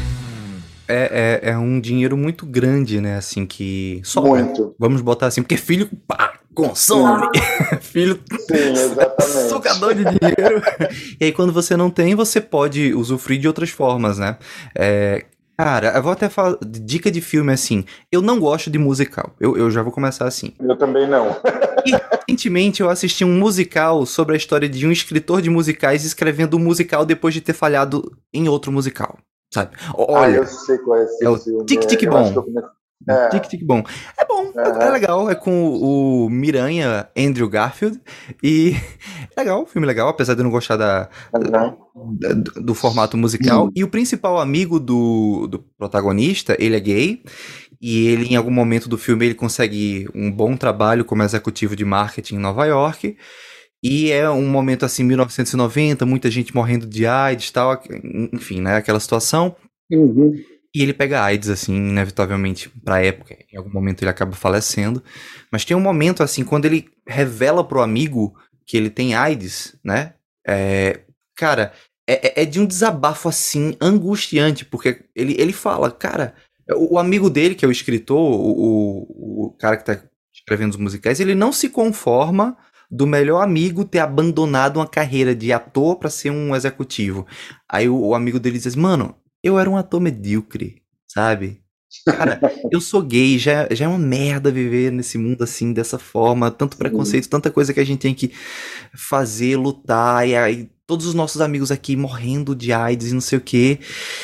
É, é, é um dinheiro muito grande, né, assim, que... Só, muito. Vamos botar assim, porque filho, pá, consome. Filho, sim, exatamente. Sugador de dinheiro. E aí, quando você não tem, você pode usufruir de outras formas, né? É, cara, eu vou até falar... Dica de filme, assim, eu não gosto de musical. Eu, eu já vou começar assim. Eu também não. E, recentemente, eu assisti um musical sobre a história de um escritor de musicais escrevendo um musical depois de ter falhado em outro musical. Sabe? Olha, ah, eu sei qual é esse é o filme. Tic Tic Bom. É. Tic Tic Bom. É bom, é, é legal. É com o, o Miranha, Andrew Garfield. E é legal, filme legal, apesar de eu não gostar da, uhum. da, do, do formato musical. Uhum. E o principal amigo do, do protagonista, ele é gay. E ele, em algum momento do filme, ele consegue um bom trabalho como executivo de marketing em Nova York. E é um momento assim, mil novecentos e noventa, muita gente morrendo de AIDS e tal, enfim, né, aquela situação. Uhum. E ele pega AIDS, assim, inevitavelmente, pra época. Em algum momento ele acaba falecendo. Mas tem um momento, assim, quando ele revela pro amigo que ele tem AIDS, né? É, cara, é, é de um desabafo, assim, angustiante. Porque ele, ele fala, cara, o, o amigo dele, que é o escritor, o, o, o cara que tá escrevendo os musicais, ele não se conforma do melhor amigo ter abandonado uma carreira de ator pra ser um executivo. Aí o, o amigo dele diz, mano, eu era um ator medíocre, sabe? Cara, eu sou gay, já, já é uma merda viver nesse mundo assim, dessa forma, tanto Sim. preconceito, tanta coisa que a gente tem que fazer, lutar, e aí todos os nossos amigos aqui morrendo de AIDS e não sei o quê.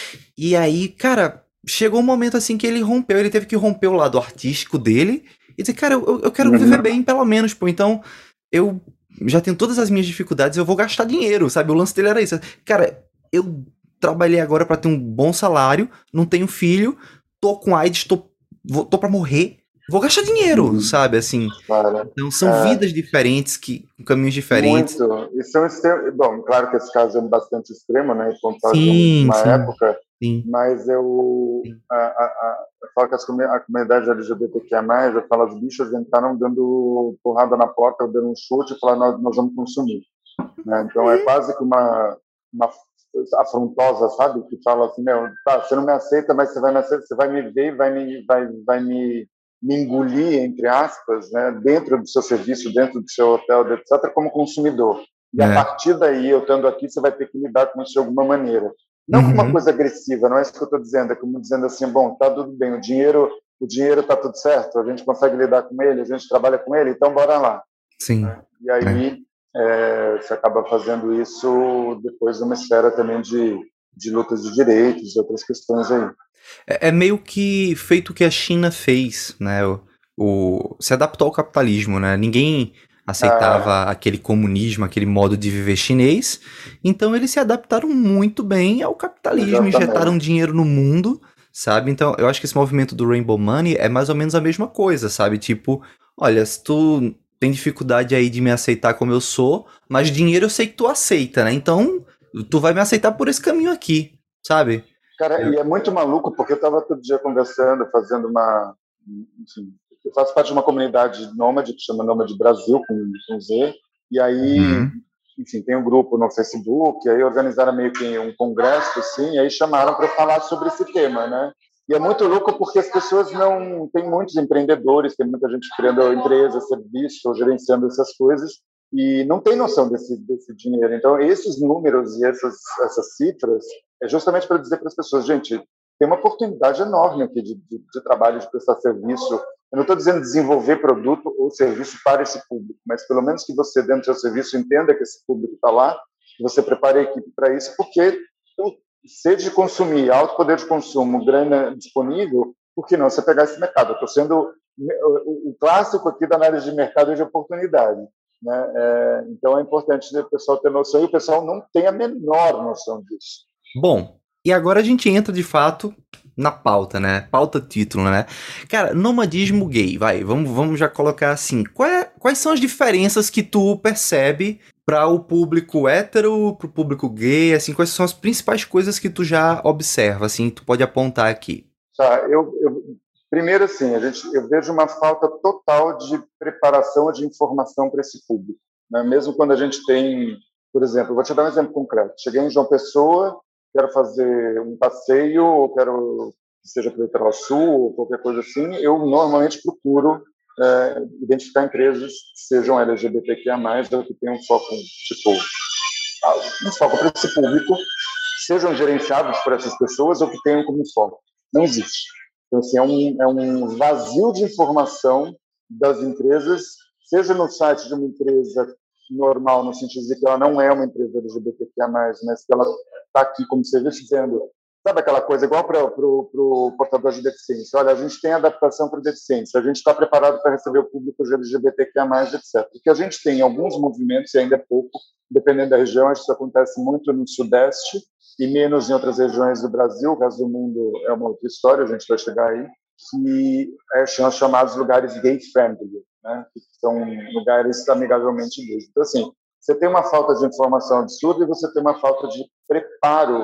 E aí, cara, chegou um momento assim que ele rompeu, ele teve que romper o lado artístico dele e dizer, cara, eu, eu quero viver Uhum. bem, pelo menos, pô, então eu já tenho todas as minhas dificuldades, eu vou gastar dinheiro, sabe? O lance dele era isso. Cara, eu trabalhei agora pra ter um bom salário, não tenho filho, tô com AIDS, tô, vou, tô pra morrer, vou gastar dinheiro, Uhum. sabe? Assim, Claro. então são É, vidas diferentes, que, com caminhos diferentes. muito. Isso é um extremo. Bom, claro que esse caso é bastante extremo, né? Pontual de, um, de Sim, uma sim, época, sim, mas eu, sim. a, a, a, eu falo que as, a comunidade L G B T Q I A, eu falo, as bichas entraram dando porrada na porta, eu dando um chute e falaram, nós, nós vamos consumir. Né? Então é quase que uma, uma afrontosa, sabe? Que fala assim, meu, tá, você não me aceita, mas você vai me aceitar, você vai me ver, vai me, vai, vai me, me engolir, entre aspas, né? Dentro do seu serviço, dentro do seu hotel, etcétera, como consumidor. E a É. partir daí, eu estando aqui, você vai ter que lidar com isso de alguma maneira. Não como uma Uhum. coisa agressiva, não é isso que eu estou dizendo, é como dizendo assim, bom, tá tudo bem, o dinheiro, o dinheiro tá tudo certo, a gente consegue lidar com ele, a gente trabalha com ele, então bora lá. Sim. Né? E É. aí é, você acaba fazendo isso depois de uma esfera também de, de lutas de direitos e outras questões aí. É, é meio que feito o que a China fez, né? O, o- se adaptou ao capitalismo, né? Ninguém Ah, aceitava aquele comunismo, aquele modo de viver chinês. Então eles se adaptaram muito bem ao capitalismo, injetaram exatamente. dinheiro no mundo, sabe? Então eu acho que esse movimento do Rainbow Money é mais ou menos a mesma coisa, sabe? Tipo, olha, se tu tem dificuldade aí de me aceitar como eu sou, mas dinheiro eu sei que tu aceita, né? Então tu vai me aceitar por esse caminho aqui, sabe? Cara, e é muito maluco, porque eu estava todo dia conversando, fazendo uma. Enfim, eu faço parte de uma comunidade nômade que chama Nômade Brasil, com, com Z, e aí, Uhum. enfim, tem um grupo no Facebook, e aí organizaram meio que um congresso, assim, e aí chamaram para falar sobre esse tema, né? E é muito louco porque as pessoas não. Tem muitos empreendedores, tem muita gente criando empresas, serviços, gerenciando essas coisas, e não tem noção desse, desse dinheiro. Então, esses números e essas, essas cifras é justamente para dizer para as pessoas, gente, tem uma oportunidade enorme aqui de, de, de trabalho, de prestar serviço. Eu não estou dizendo desenvolver produto ou serviço para esse público, mas pelo menos que você, dentro do seu serviço, entenda que esse público está lá, que você prepare a equipe para isso, porque sede de consumir, alto poder de consumo, grana disponível, por que não você pegar esse mercado? Eu estou sendo o, o clássico aqui da análise de mercado de oportunidade. Né? É, então é importante o pessoal ter noção, e o pessoal não tem a menor noção disso. Bom, e agora a gente entra de fato na pauta, né? Pauta título, né? Cara, nomadismo gay, vai, vamos, vamos já colocar assim. Qual é- quais são as diferenças que tu percebe para o público hétero, pro público gay, assim, quais são as principais coisas que tu já observa, assim, tu pode apontar aqui? Tá, eu, eu, primeiro, assim, a gente, eu vejo uma falta total de preparação de informação para esse público. Né? Mesmo quando a gente tem, por exemplo, vou te dar um exemplo concreto. Cheguei em João Pessoa, quero fazer um passeio, ou quero que seja para o Litoral Sul, ou qualquer coisa assim, eu normalmente procuro é, identificar empresas que sejam L G B T Q I A mais, ou que tenham um foco, tipo, um foco para esse público, sejam gerenciados por essas pessoas ou que tenham como foco. Não existe. Então, assim, é um, é um vazio de informação das empresas, seja no site de uma empresa normal, no sentido de que ela não é uma empresa L G B T Q I A mais, mas que ela está aqui como serviço dizendo, sabe aquela coisa igual para o portador de deficiência? Olha, a gente tem adaptação para deficiência, a gente está preparado para receber o público de L G B T Q I A mais, etcétera. O que a gente tem em alguns movimentos, e ainda é pouco, dependendo da região, isso acontece muito no Sudeste, e menos em outras regiões do Brasil, o resto do mundo é uma outra história, a gente vai chegar aí, que é, são chamados lugares gay-friendly, né? Que são lugares amigavelmente gays. Então, assim, você tem uma falta de informação absurda e você tem uma falta de preparo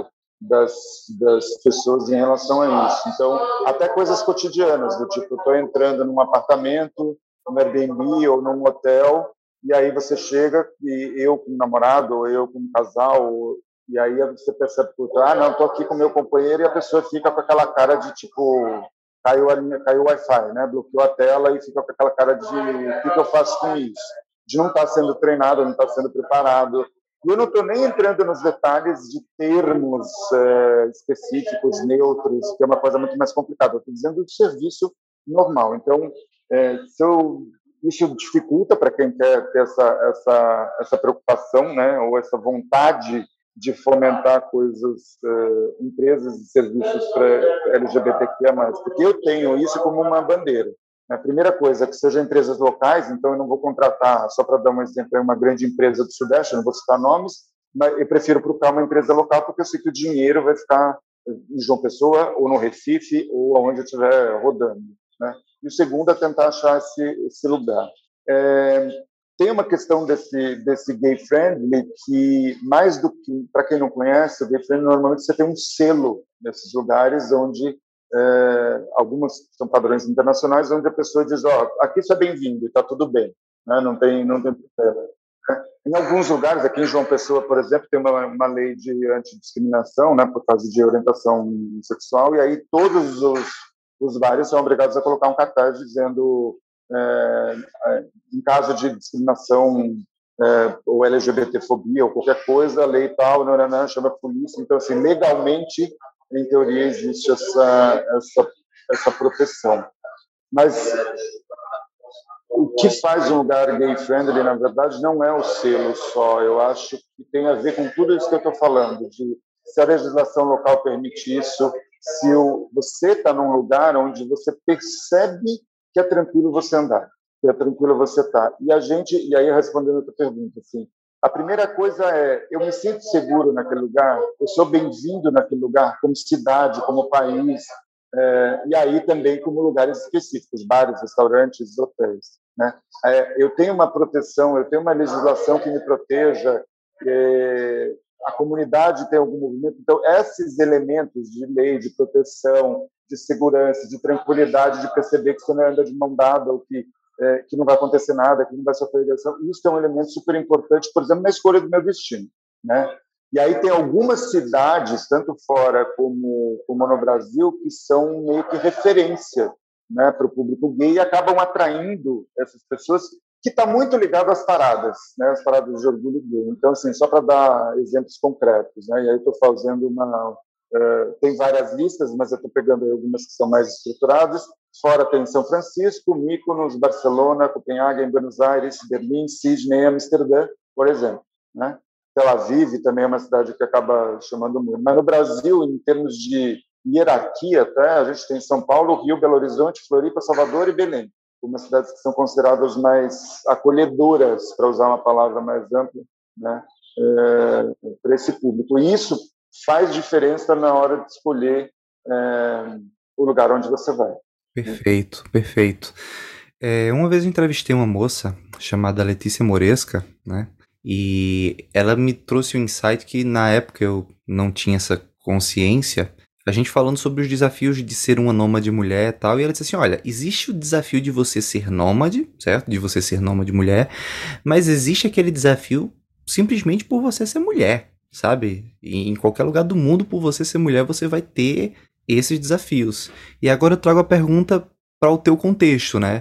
das, das pessoas em relação a isso. Então, até coisas cotidianas, do tipo, eu estou entrando num apartamento, no Airbnb ou num hotel, e aí você chega, e eu como namorado, ou eu como casal, ou, e aí você percebe, ah, não, estou aqui com meu companheiro, e a pessoa fica com aquela cara de, tipo, caiu a linha, caiu o Wi-Fi, né? Bloqueou a tela e fica com aquela cara de, o que, que eu faço com isso? De não estar sendo treinado, não estar sendo preparado. E eu não estou nem entrando nos detalhes de termos é, específicos, neutros, que é uma coisa muito mais complicada. Eu estou dizendo do serviço normal. Então, é, se eu, isso dificulta para quem quer ter essa, essa, essa preocupação, né, ou essa vontade de fomentar coisas, é, empresas e serviços para L G B T Q I A mais, porque eu tenho isso como uma bandeira. A primeira coisa, que sejam empresas locais, então eu não vou contratar, só para dar um exemplo, uma grande empresa do Sudeste, eu não vou citar nomes, mas eu prefiro procurar uma empresa local, porque eu sei que o dinheiro vai ficar em João Pessoa, ou no Recife, ou onde eu estiver rodando. Né? E o segundo é tentar achar esse, esse lugar. É, tem uma questão desse, desse gay friendly que, mais do que, para quem não conhece, o gay friendly normalmente você tem um selo nesses lugares onde É, algumas são padrões internacionais, onde a pessoa diz, ó, oh, aqui isso é bem-vindo, está tudo bem, né? não tem não tem problema. Né? Em alguns lugares, aqui em João Pessoa, por exemplo, tem uma, uma lei de antidiscriminação, né, por causa de orientação sexual, e aí todos os, os bares são obrigados a colocar um cartaz dizendo, é, é, em caso de discriminação é, ou L G B T fobia ou qualquer coisa, a lei tal, não, não, não, chama a polícia. Então, assim, legalmente, em teoria, existe essa, essa, essa proteção. Mas o que faz um lugar gay-friendly, na verdade, não é o selo só. Eu acho que tem a ver com tudo isso que eu estou falando, de se a legislação local permite isso, se o, você está num lugar onde você percebe que é tranquilo você andar, que é tranquilo você estar. Tá. E a gente, e aí respondendo a tua pergunta, assim, a primeira coisa é, eu me sinto seguro naquele lugar, eu sou bem-vindo naquele lugar, como cidade, como país, é, e aí também como lugares específicos, bares, restaurantes, hotéis. Né? É, eu tenho uma proteção, eu tenho uma legislação que me proteja, é, a comunidade tem algum movimento, então esses elementos de lei, de proteção, de segurança, de tranquilidade, de perceber que você não anda de mão dada, ou que É, que não vai acontecer nada, que não vai sofrer agressão. Isso é um elemento super importante, por exemplo, na escolha do meu destino. Né? E aí tem algumas cidades, tanto fora como, como no Brasil, que são meio que referência, né, para o público gay e acabam atraindo essas pessoas que está muito ligado às paradas, né, às paradas de orgulho gay. Então, assim, só para dar exemplos concretos, né, e aí estou fazendo uma... Uh, tem várias listas, mas eu estou pegando aí algumas que são mais estruturadas. Fora tem São Francisco, Mykonos, Barcelona, Copenhague, Buenos Aires, Berlim, Sydney, Amsterdã, por exemplo. Né? Tel Aviv também é uma cidade que acaba chamando muito. Mas no Brasil, em termos de hierarquia, até, a gente tem São Paulo, Rio, Belo Horizonte, Floripa, Salvador e Belém. Algumas cidades que são consideradas mais acolhedoras, para usar uma palavra mais ampla, né? é, para esse público. E isso faz diferença na hora de escolher é, o lugar onde você vai. Perfeito, perfeito. É, uma vez eu entrevistei uma moça chamada Letícia Moresca, né? E ela me trouxe um insight que na época eu não tinha essa consciência. A gente falando sobre os desafios de ser uma nômade mulher e tal, e ela disse assim, olha, existe o desafio de você ser nômade, certo? De você ser nômade mulher, mas existe aquele desafio simplesmente por você ser mulher, sabe? E em qualquer lugar do mundo, por você ser mulher, você vai ter esses desafios. E agora eu trago a pergunta para o teu contexto, né?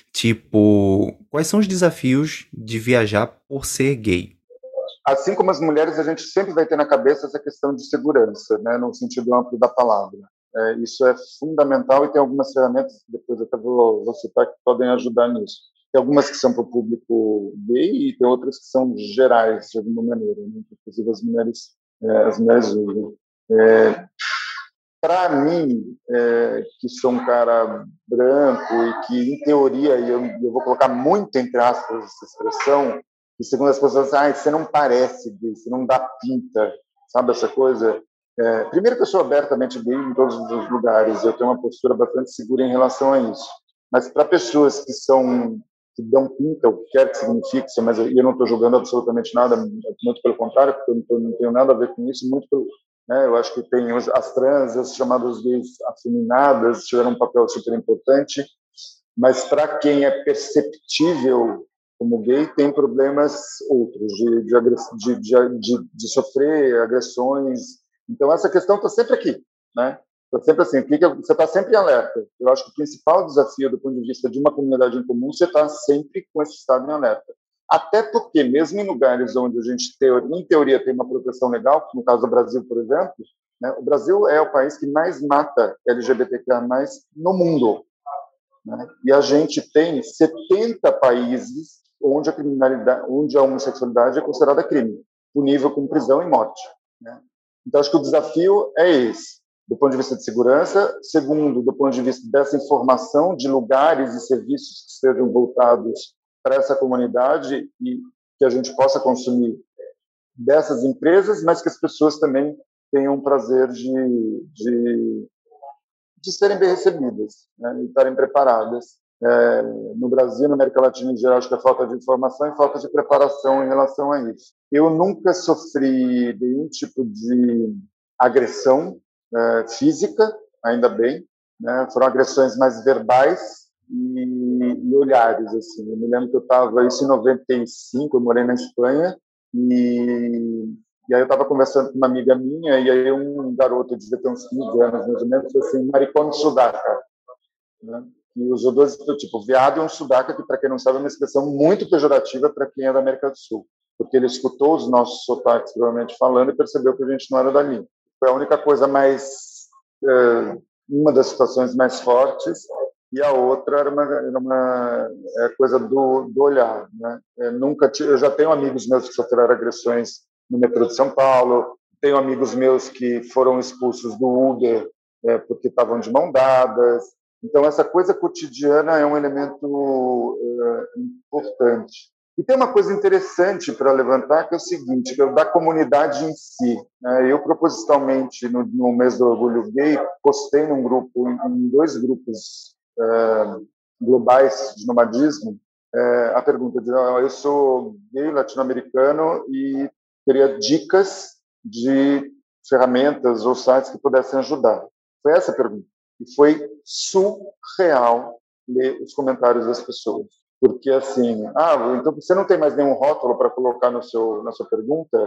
Tipo, quais são os desafios de viajar por ser gay? Assim como as mulheres, a gente sempre vai ter na cabeça essa questão de segurança, né, no sentido amplo da palavra. É, isso é fundamental e tem algumas ferramentas, que depois eu até vou, vou citar, que podem ajudar nisso. Tem algumas que são para o público gay e tem outras que são gerais, de alguma maneira, né? Inclusive as mulheres, é, as mulheres usam. É, para mim, é, que sou um cara branco e que, em teoria, e eu, eu vou colocar muito entre aspas essa expressão, e segundo as pessoas, ah, você não parece gay, você não dá pinta, sabe essa coisa? É, primeiro que eu sou abertamente gay em todos os lugares, eu tenho uma postura bastante segura em relação a isso. Mas para pessoas que são que dão pinta, o que quer que signifique, mas eu, eu não estou julgando absolutamente nada, muito pelo contrário, porque eu não, tô, não tenho nada a ver com isso, muito pelo, né? Eu acho que tem as trans, as chamadas gays afeminadas, tiveram um papel super importante, mas para quem é perceptível como gay, tem problemas outros, de, de, de, de, de sofrer agressões. Então, essa questão está sempre aqui, né? Está sempre assim, você está sempre em alerta. Eu acho que o principal desafio do ponto de vista de uma comunidade em comum, você está sempre com esse estado em alerta. Até porque, mesmo em lugares onde a gente, em teoria, tem uma proteção legal, no caso do Brasil, por exemplo, né, o Brasil é o país que mais mata L G B T Q I A mais, no mundo. Né? E a gente tem setenta países onde a criminalidade, onde a homossexualidade é considerada crime, punível com prisão e morte. Né? Então, acho que o desafio é esse, do ponto de vista de segurança. Segundo, do ponto de vista dessa informação de lugares e serviços que sejam voltados para essa comunidade e que a gente possa consumir dessas empresas, mas que as pessoas também tenham o prazer de, de, de serem bem recebidas, né, e estarem preparadas. É, no Brasil, na América Latina em geral, acho que é falta de informação e falta de preparação em relação a isso. Eu nunca sofri nenhum tipo de agressão é, física, ainda bem, né, foram agressões mais verbais e, e olhares. Assim. Eu me lembro que eu estava, isso em noventa e cinco, eu morei na Espanha, e, e aí eu estava conversando com uma amiga minha, e aí um garoto, devia ter uns quinze anos, mais ou menos, falou assim, maricón sudaca, né? E usou dois, tipo, viado e um sudaca, que, para quem não sabe, é uma expressão muito pejorativa para quem é da América do Sul, porque ele escutou os nossos sotaques, provavelmente, falando, e percebeu que a gente não era dali. Foi a única coisa mais... É, uma das situações mais fortes, e a outra era uma, era uma é, coisa do, do olhar. Né? Eu, nunca t... eu já tenho amigos meus que sofreram agressões no metrô de São Paulo, tenho amigos meus que foram expulsos do Uber é, porque estavam de mão dadas. Então, essa coisa cotidiana é um elemento é, importante. E tem uma coisa interessante para levantar, que é o seguinte, que é o da comunidade em si. Né? Eu, propositalmente, no, no mês do Orgulho Gay, postei num grupo, em dois grupos é, globais de nomadismo, é, a pergunta de, ah, eu sou gay latino-americano e queria dicas de ferramentas ou sites que pudessem ajudar. Foi essa a pergunta. E foi surreal ler os comentários das pessoas. Porque, assim, ah, então você não tem mais nenhum rótulo para colocar no seu, na sua pergunta?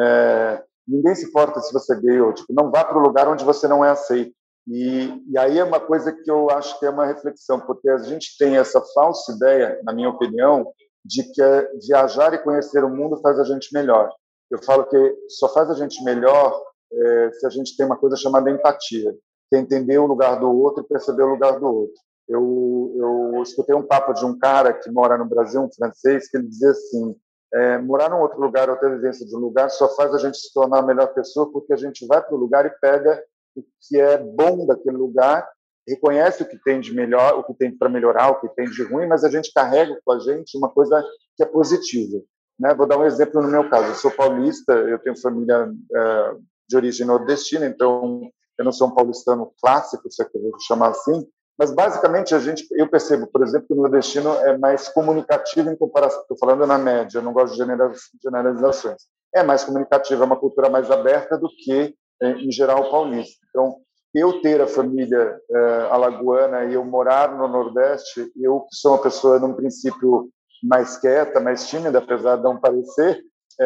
É, ninguém se importa se você é gay ou, tipo, não vá para o lugar onde você não é aceito. E, e aí é uma coisa que eu acho que é uma reflexão, porque a gente tem essa falsa ideia, na minha opinião, de que viajar e conhecer o mundo faz a gente melhor. Eu falo que só faz a gente melhor é, se a gente tem uma coisa chamada empatia, que é entender o lugar do outro e perceber o lugar do outro. Eu, eu escutei um papo de um cara que mora no Brasil, um francês, que ele dizia assim, é, morar num outro lugar ou ter vivência de um lugar só faz a gente se tornar a melhor pessoa porque a gente vai para o lugar e pega o que é bom daquele lugar, reconhece o que tem de melhor, o que tem para melhorar, o que tem de ruim, mas a gente carrega com a gente uma coisa que é positiva. Né? Vou dar um exemplo no meu caso. Eu sou paulista, eu tenho família é, de origem nordestina, então eu não sou um paulistano clássico, se é que eu vou chamar assim, mas, basicamente, a gente, eu percebo, por exemplo, que o nordestino é mais comunicativo em comparação, estou falando na média, eu não gosto de generalizações, é mais comunicativo, é uma cultura mais aberta do que, em geral, o paulista. Então, eu ter a família eh, alagoana e eu morar no Nordeste, eu que sou uma pessoa, num princípio, mais quieta, mais tímida, apesar de não parecer,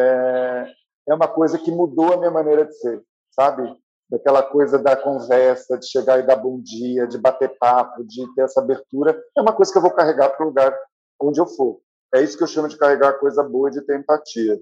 é, é uma coisa que mudou a minha maneira de ser, sabe? Daquela coisa da conversa, de chegar e dar bom dia, de bater papo, de ter essa abertura, é uma coisa que eu vou carregar para o lugar onde eu for. É isso que eu chamo de carregar coisa boa e de ter empatia.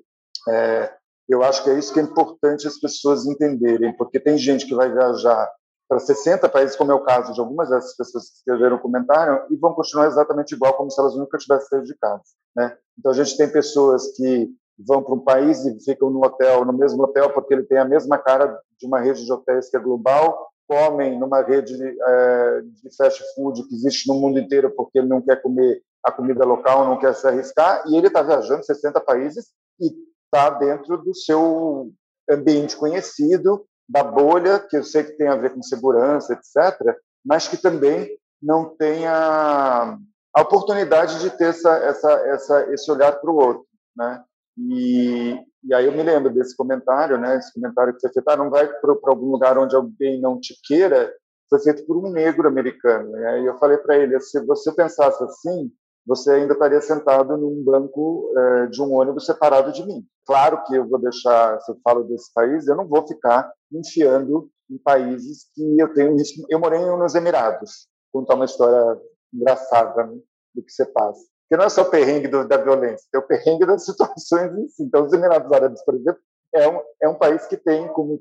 É, eu acho que é isso que é importante as pessoas entenderem, porque tem gente que vai viajar para sessenta países, como é o caso de algumas dessas pessoas que escreveram comentário, e vão continuar exatamente igual, como se elas nunca tivessem saído de casa. Né? Então, a gente tem pessoas que vão para um país e ficam no hotel, no mesmo hotel, porque ele tem a mesma cara de uma rede de hotéis que é global, comem numa rede é, de fast food que existe no mundo inteiro porque ele não quer comer a comida local, não quer se arriscar, e ele está viajando sessenta países e está dentro do seu ambiente conhecido, da bolha, que eu sei que tem a ver com segurança, etcétera, mas que também não tem a, a oportunidade de ter essa, essa, essa, esse olhar para o outro, né? E, e aí eu me lembro desse comentário, né? Esse comentário que foi feito, ah, não vai para algum lugar onde alguém não te queira, foi feito por um negro americano. E aí eu falei para ele, se você pensasse assim, você ainda estaria sentado num banco é, de um ônibus separado de mim. Claro que eu vou deixar, se eu falo desse país, eu não vou ficar me enfiando em países que eu tenho isso. Eu morei nos Emirados, contar uma história engraçada, né, do que você passa. Porque não é só o perrengue do, da violência, é o perrengue das situações em si. Então, os Emirados Árabes, por exemplo, é um, é um país que tem como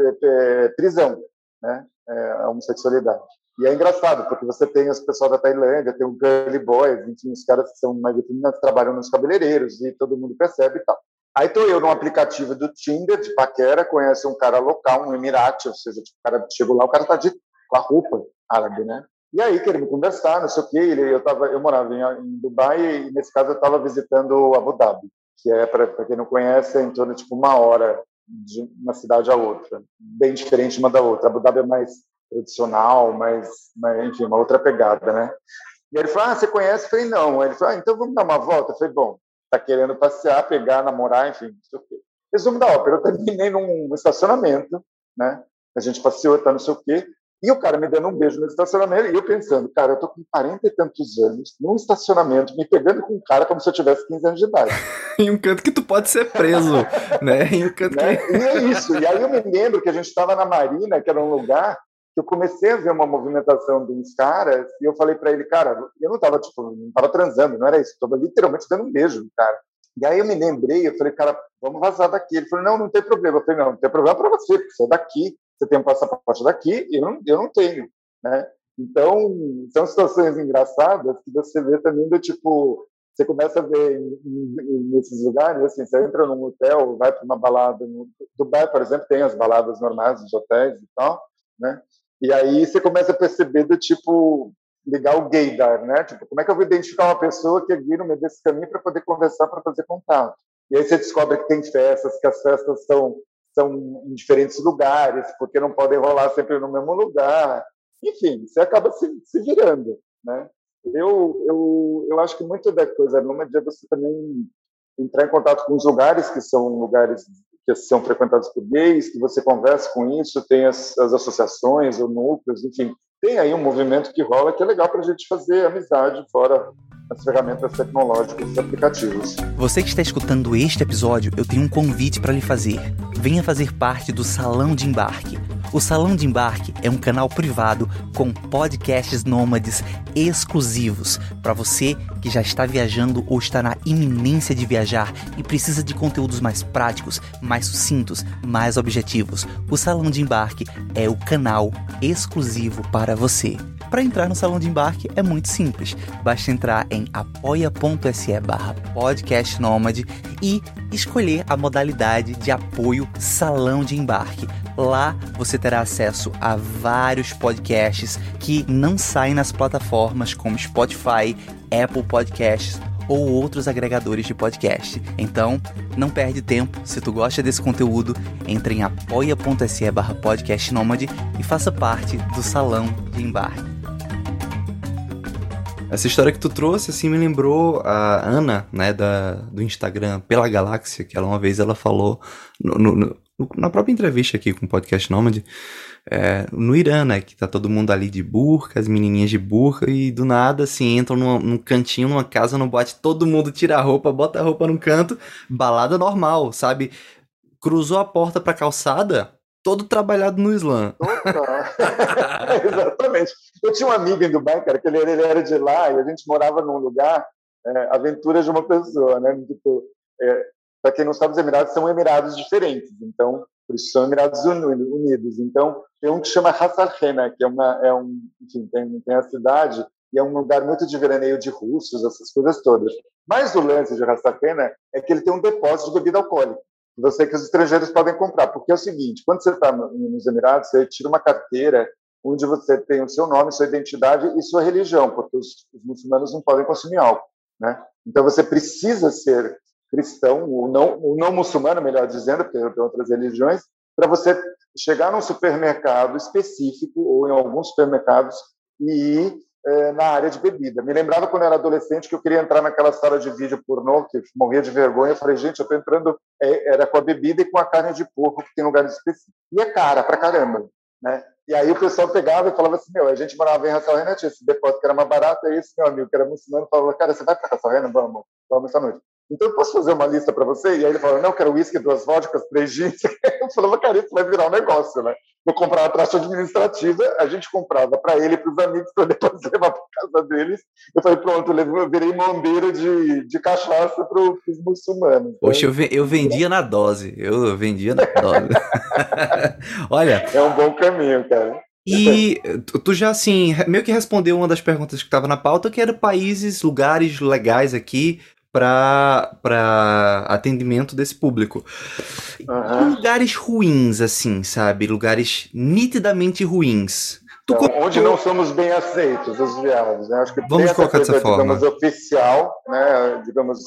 é, prisão, né, é, a homossexualidade. E é engraçado, porque você tem os pessoal da Tailândia, tem o Gully Boys, enfim, os caras que são mais efeminados, trabalham nos cabeleireiros, e todo mundo percebe e tal. Aí estou eu num aplicativo do Tinder, de paquera, conhece um cara local, um emirate, ou seja, tipo, o cara chegou lá, o cara tá de, com a roupa árabe, né? E aí, querendo conversar, não sei o quê, ele, eu, tava, eu morava em, em Dubai, e nesse caso eu estava visitando Abu Dhabi, que é, para quem não conhece, é em torno de tipo, uma hora de uma cidade a outra, bem diferente uma da outra. Abu Dhabi é mais tradicional, mas, mas enfim, uma outra pegada, né? E ele falou, ah, você conhece? Eu falei, não. Aí ele falou, ah, então vamos dar uma volta? Eu falei, bom, tá querendo passear, pegar, namorar, enfim, não sei o quê. Resumo da ópera, eu terminei num estacionamento, né? A gente passeou, tá não sei o quê, e o cara me dando um beijo no estacionamento, e eu pensando, cara, eu tô com quarenta e tantos anos, num estacionamento, me pegando com um cara como se eu tivesse quinze anos de idade. Em um canto que tu pode ser preso, né? Em um canto né? que... E é isso. E aí eu me lembro que a gente estava na Marina, que era um lugar que eu comecei a ver uma movimentação de uns caras, e eu falei para ele, cara, eu não estava tipo, não estava transando, não era isso, eu estava literalmente dando um beijo no cara. E aí eu me lembrei, eu falei, cara, vamos vazar daqui. Ele falou, não, não tem problema. Eu falei, não, não tem problema para você, porque você é daqui, você tem um passaporte daqui, e eu não, eu não tenho, né? Então, são situações engraçadas que você vê também do tipo, você começa a ver em, em, nesses lugares, assim, você entra num hotel, vai para uma balada, no Dubai, por exemplo, tem as baladas normais dos hotéis e tal, né? E aí você começa a perceber do tipo, ligar o gaydar, né? Tipo, como é que eu vou identificar uma pessoa que é gay no meio desse caminho para poder conversar, para fazer contato? E aí você descobre que tem festas, que as festas são, são em diferentes lugares, porque não podem rolar sempre no mesmo lugar. Enfim, você acaba se, se virando, né? Eu, eu, eu acho que muito da coisa nômade é você também entrar em contato com os lugares que são lugares que são frequentados por gays, que você conversa com isso, tem as, as associações ou núcleos, enfim, tem aí um movimento que rola que é legal para a gente fazer amizade fora as ferramentas tecnológicas e aplicativos. Você que está escutando este episódio, eu tenho um convite para lhe fazer. Venha fazer parte do Salão de Embarque. O Salão de Embarque é um canal privado com podcasts nômades exclusivos para você que já está viajando ou está na iminência de viajar e precisa de conteúdos mais práticos, mais sucintos, mais objetivos. O Salão de Embarque é o canal exclusivo para você. Para entrar no Salão de Embarque é muito simples. Basta entrar em apoia.se barra podcast nômade e escolher a modalidade de apoio Salão de Embarque. Lá você terá acesso a vários podcasts que não saem nas plataformas como Spotify, Apple Podcasts ou outros agregadores de podcast. Então, não perde tempo. Se tu gosta desse conteúdo, entre em apoia.se barra podcast nômade e faça parte do Salão de Embarque. Essa história que tu trouxe, assim, me lembrou a Ana, né, da, do Instagram Pela Galáxia, que ela uma vez ela falou, no, no, no, na própria entrevista aqui com o Podcast Nômade, é, no Irã, né, que tá todo mundo ali de burca, as menininhas de burca, e do nada, assim, entram numa, num cantinho, numa casa, no boate, todo mundo tira a roupa, bota a roupa num canto, balada normal, sabe? Cruzou a porta pra calçada, todo trabalhado no Islã. Exatamente. Eu tinha um amigo em Dubai, cara, que ele, ele era de lá e a gente morava num lugar, é, aventuras de uma pessoa, né? Tipo, é, para quem não sabe, os Emirados são Emirados diferentes, então, por isso são Emirados Unidos. Então, tem um que chama Ras Al Khaimah, que é uma, é um, enfim, tem, tem a cidade e é um lugar muito de veraneio de russos, essas coisas todas. Mas o lance de Ras Al Khaimah é que ele tem um depósito de bebida alcoólica. Você que os estrangeiros podem comprar, porque é o seguinte, quando você está nos Emirados, você tira uma carteira onde você tem o seu nome, sua identidade e sua religião, porque os, os muçulmanos não podem consumir álcool, né? Então você precisa ser cristão, ou não, ou não muçulmano, melhor dizendo, porque tem outras religiões, para você chegar num supermercado específico ou em alguns supermercados e é, na área de bebida. Me lembrava quando eu era adolescente que eu queria entrar naquela sala de vídeo pornô, que morria de vergonha. Eu falei, gente, eu estou entrando, é, era com a bebida e com a carne de porco, que tem lugares específicos. E é cara pra caramba, né? E aí o pessoal pegava e falava assim, meu, a gente morava em Raçalrena, tinha esse depósito que era mais barato, e esse meu amigo, que era muçulmano, falava, cara, você vai pra Raçalrena? Vamos, vamos essa noite. Então eu posso fazer uma lista para você? E aí ele falava, não, eu quero uísque, duas vodkas, três gins. Eu falava, cara, isso vai virar um negócio, né? Vou comprar uma taxa administrativa, a gente comprava para ele e para os amigos, para depois levar para casa deles. Eu falei, pronto, eu virei mondeiro de, de cachaça para os muçulmanos. Poxa, eu, eu vendia na dose, eu vendia na dose. Olha... É um bom caminho, cara. E tu, tu já, assim, meio que respondeu uma das perguntas que estava na pauta, que era países, lugares legais aqui para atendimento desse público. Uhum. Lugares ruins, assim, sabe? Lugares nitidamente ruins. Tu então, contou... Onde não somos bem aceitos, os viados. Né? Acho que Vamos colocar coisa, dessa forma. Digamos, oficial, né? Digamos,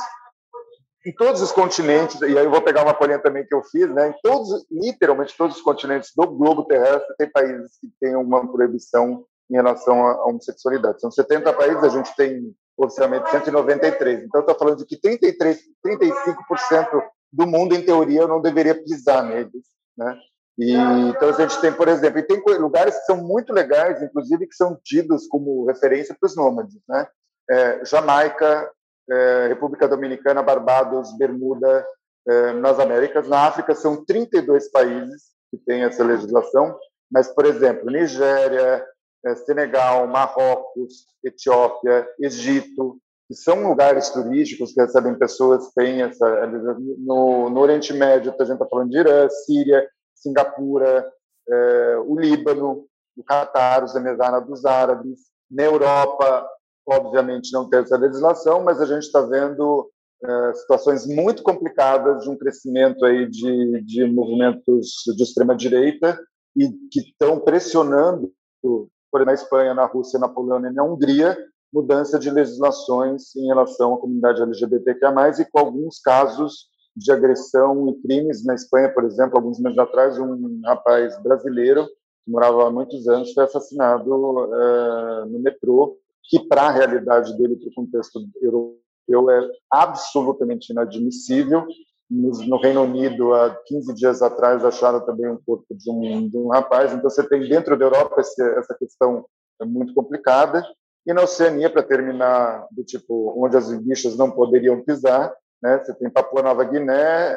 em todos os continentes, e aí eu vou pegar uma palhinha também que eu fiz, né? Em todos, literalmente todos os continentes do globo terrestre, tem países que têm uma proibição em relação à homossexualidade. São setenta países, a gente tem oficialmente cento e noventa e três. Então, eu estou falando de que trinta e três, trinta e cinco por cento do mundo, em teoria, eu não deveria pisar neles, né? E, então, a gente tem, por exemplo, e tem lugares que são muito legais, inclusive, que são tidos como referência para os nômades, né? É, Jamaica, é, República Dominicana, Barbados, Bermuda, é, nas Américas. Na África, são trinta e dois países que têm essa legislação, mas, por exemplo, Nigéria, é, Senegal, Marrocos, Etiópia, Egito, que são lugares turísticos que recebem pessoas, tem essa... No, no Oriente Médio, a gente está falando de Irã, Síria, Singapura, é, o Líbano, o Catar, os Emirados Árabes. Na Europa, obviamente, não tem essa legislação, mas a gente está vendo é, situações muito complicadas de um crescimento aí de, de movimentos de extrema-direita e que estão pressionando, por exemplo, na Espanha, na Rússia, na Polônia e na Hungria, mudança de legislações em relação à comunidade L G B T Q I A mais, e com alguns casos de agressão e crimes. Na Espanha, por exemplo, alguns meses atrás, um rapaz brasileiro que morava há muitos anos foi assassinado uh, no metrô, que para a realidade dele, para o contexto europeu, é absolutamente inadmissível. No, no Reino Unido, há quinze dias atrás, acharam também um corpo de um, de um rapaz. Então, você tem dentro da Europa esse, essa questão é muito complicada. E na Oceania, para terminar, do tipo, onde as bichas não poderiam pisar, né? Você tem Papua Nova Guiné,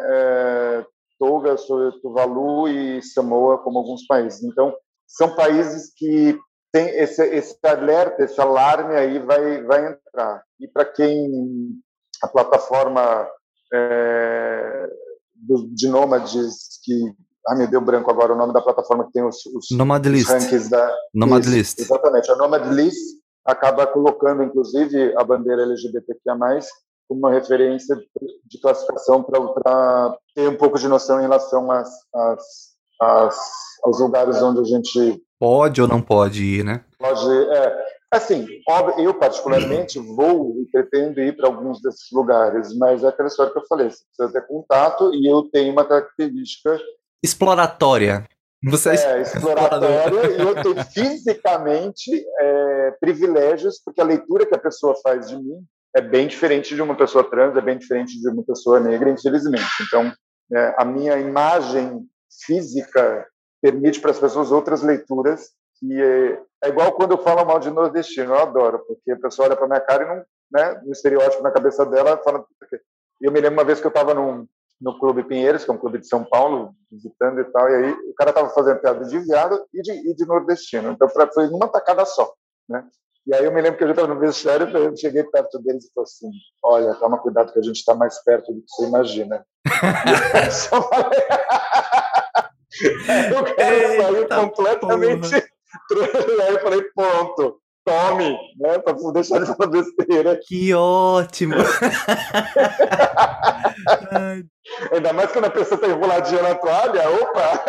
é, Tonga, Tuvalu e Samoa como alguns países. Então, são países que têm esse, esse alerta, esse alarme aí vai, vai entrar. E para quem a plataforma é, do, de nômades, que... Ah, me deu branco agora o nome da plataforma que tem os, os, Nomad os List. rankings da... Nomad Isso, List. Exatamente. A Nomad List acaba colocando, inclusive, a bandeira L G B T Q I A mais, como uma referência de classificação para ter um pouco de noção em relação às, às, às, aos lugares onde a gente... Pode ou não pode ir, né? Pode... É, assim, eu, particularmente, vou e pretendo ir para alguns desses lugares, mas é aquela história que eu falei, você precisa ter contato, e eu tenho uma característica... Exploratória. Você é, exploratória, e eu tenho fisicamente é, privilégios, porque a leitura que a pessoa faz de mim é bem diferente de uma pessoa trans, é bem diferente de uma pessoa negra, infelizmente. Então, é, a minha imagem física permite para as pessoas outras leituras, que é, é igual quando eu falo mal de nordestino, eu adoro, porque a pessoa olha para minha cara e não, né, no estereótipo na cabeça dela, fala... Eu me lembro uma vez que eu estava num no Clube Pinheiros, que é um clube de São Paulo, visitando e tal, e aí o cara estava fazendo piada de viado e de, e de nordestino. Então, foi numa tacada só, né? E aí eu me lembro que a gente estava no vestiário, eu cheguei perto deles e falei assim, olha, toma cuidado que a gente está mais perto do que você imagina. E eu só falei... o cara saiu completamente... Aí eu falei, ponto. Tome, né, para deixar de falar besteira. Que ótimo! Ainda mais quando a pessoa tá enroladinha na toalha, opa!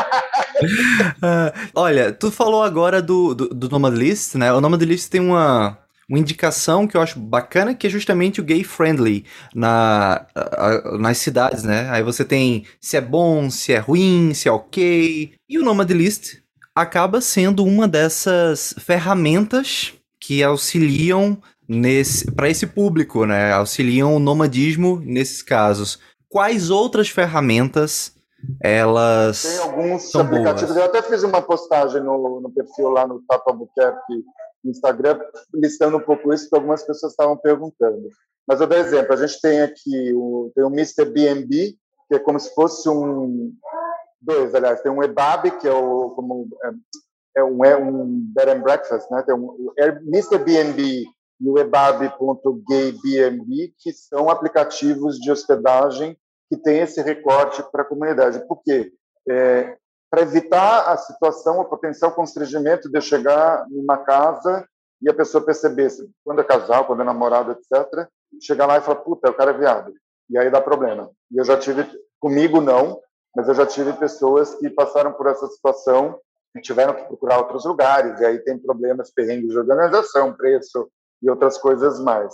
uh, olha, tu falou agora do, do, do Nomad List, né? O Nomad List tem uma, uma indicação que eu acho bacana, que é justamente o gay friendly na, a, nas cidades, né? Aí você tem se é bom, se é ruim, se é ok. E o Nomad List acaba sendo uma dessas ferramentas que auxiliam nesse para esse público, né? Auxiliam o nomadismo nesses casos. Quais outras ferramentas elas Tem alguns são aplicativos. boas? Eu até fiz uma postagem no, no perfil lá no Tato Albuquerque no Instagram, listando um pouco isso, que algumas pessoas estavam perguntando. Mas eu dou exemplo. A gente tem aqui o, tem o mister B and B, que é como se fosse um... Dois, aliás. Tem um EBAB, que é, o, como, é, é um, é um bed and breakfast, né? Tem um, o mister B and B e o ebab ponto gay B and B, que são aplicativos de hospedagem que tem esse recorte para a comunidade. Por quê? É, para evitar a situação, o potencial constrangimento de chegar numa casa e a pessoa perceber, quando é casal, quando é namorado, etcétera, chegar lá e falar, puta, o cara é viado. E aí dá problema. E eu já tive, comigo não, mas eu já tive pessoas que passaram por essa situação e tiveram que procurar outros lugares, e aí tem problemas, perrengues de organização, preço e outras coisas mais.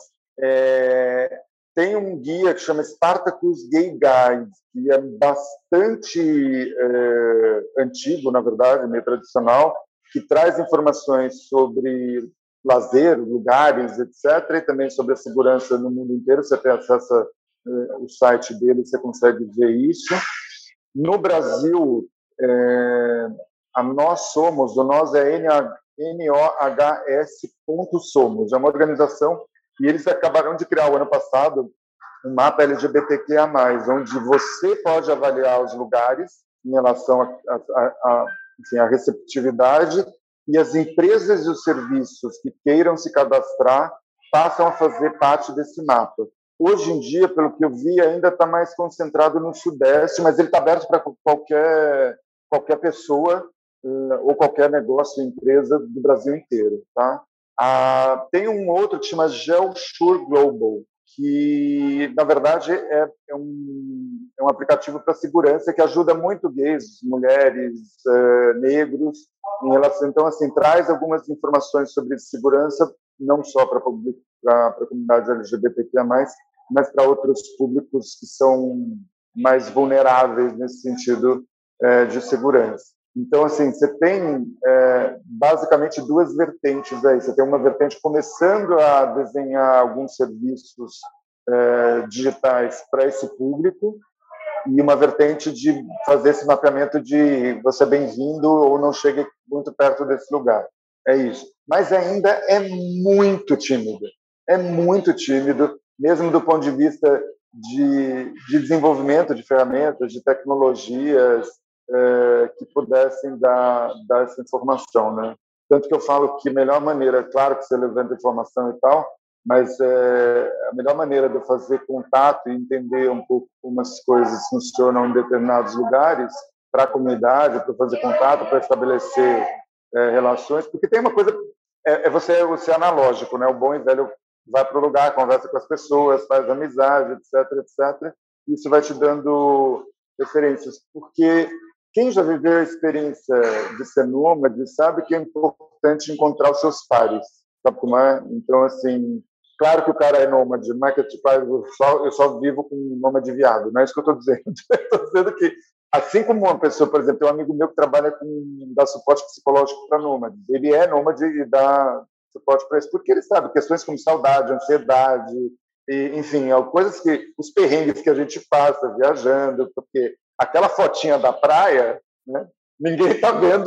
É... Tem um guia que chama Spartacus Gay Guide, que é bastante é, antigo, na verdade, meio tradicional, que traz informações sobre lazer, lugares, etcétera, e também sobre a segurança no mundo inteiro. Você tem acesso ao site dele, você consegue ver isso. No Brasil, é, a Nós Somos, o Nós é N O H S ponto somos, é uma organização. E eles acabaram de criar, o ano passado, um mapa L G B T Q I A mais, onde você pode avaliar os lugares em relação à receptividade, e as empresas e os serviços que queiram se cadastrar passam a fazer parte desse mapa. Hoje em dia, pelo que eu vi, ainda está mais concentrado no Sudeste, mas ele está aberto para qualquer, qualquer pessoa ou qualquer negócio, empresa do Brasil inteiro, tá? Ah, tem um outro que chama GeoSure Global, que, na verdade, é, é, um, é um aplicativo para segurança que ajuda muito gays, mulheres, uh, negros, em relação, então, assim, traz algumas informações sobre segurança, não só para a comunidade L G B T Q I A mais, mas para outros públicos que são mais vulneráveis nesse sentido uh, de segurança. Então, assim, você tem é, basicamente duas vertentes aí. Você tem uma vertente começando a desenhar alguns serviços é, digitais para esse público e uma vertente de fazer esse mapeamento de você é bem-vindo ou não chegue muito perto desse lugar. É isso. Mas ainda é muito tímido. É muito tímido, mesmo do ponto de vista de, de desenvolvimento de ferramentas, de tecnologias, É, que pudessem dar, dar essa informação, né? Tanto que eu falo que a melhor maneira, claro que você levanta informação e tal, mas é, a melhor maneira de eu fazer contato e entender um pouco como as coisas funcionam em determinados lugares para a comunidade, para fazer contato, para estabelecer é, relações, porque tem uma coisa, é, é você, você analógico, né? O bom e velho vai para o lugar, conversa com as pessoas, faz amizade, etc, etcétera. Isso vai te dando referências, porque quem já viveu a experiência de ser nômade sabe que é importante encontrar os seus pares, sabe como é? Então, assim, claro que o cara é nômade, não é que tipo, eu, só, eu só vivo com um nômade viado, não é isso que eu estou dizendo. Estou dizendo que, assim como uma pessoa, por exemplo, tem um amigo meu que trabalha com, dá suporte psicológico para nômades, ele é nômade e dá suporte para isso, porque ele sabe questões como saudade, ansiedade, e, enfim, coisas que, os perrengues que a gente passa viajando, porque aquela fotinha da praia, né, ninguém está vendo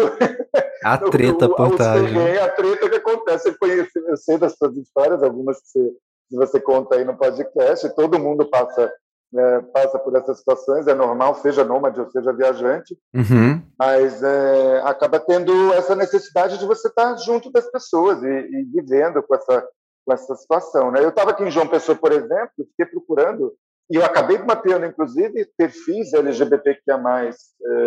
a treta o, por trás. A treta que acontece. Eu, conheço, eu sei das suas histórias, algumas que você, que você conta aí no podcast, todo mundo passa, é, passa por essas situações, é normal, seja nômade ou seja viajante, uhum. mas é, acaba tendo essa necessidade de você estar junto das pessoas e, e vivendo com essa, com essa situação. Né? Eu estava aqui em João Pessoa, por exemplo, fiquei procurando, e eu acabei mapeando, inclusive, perfis L G B T Q I A mais,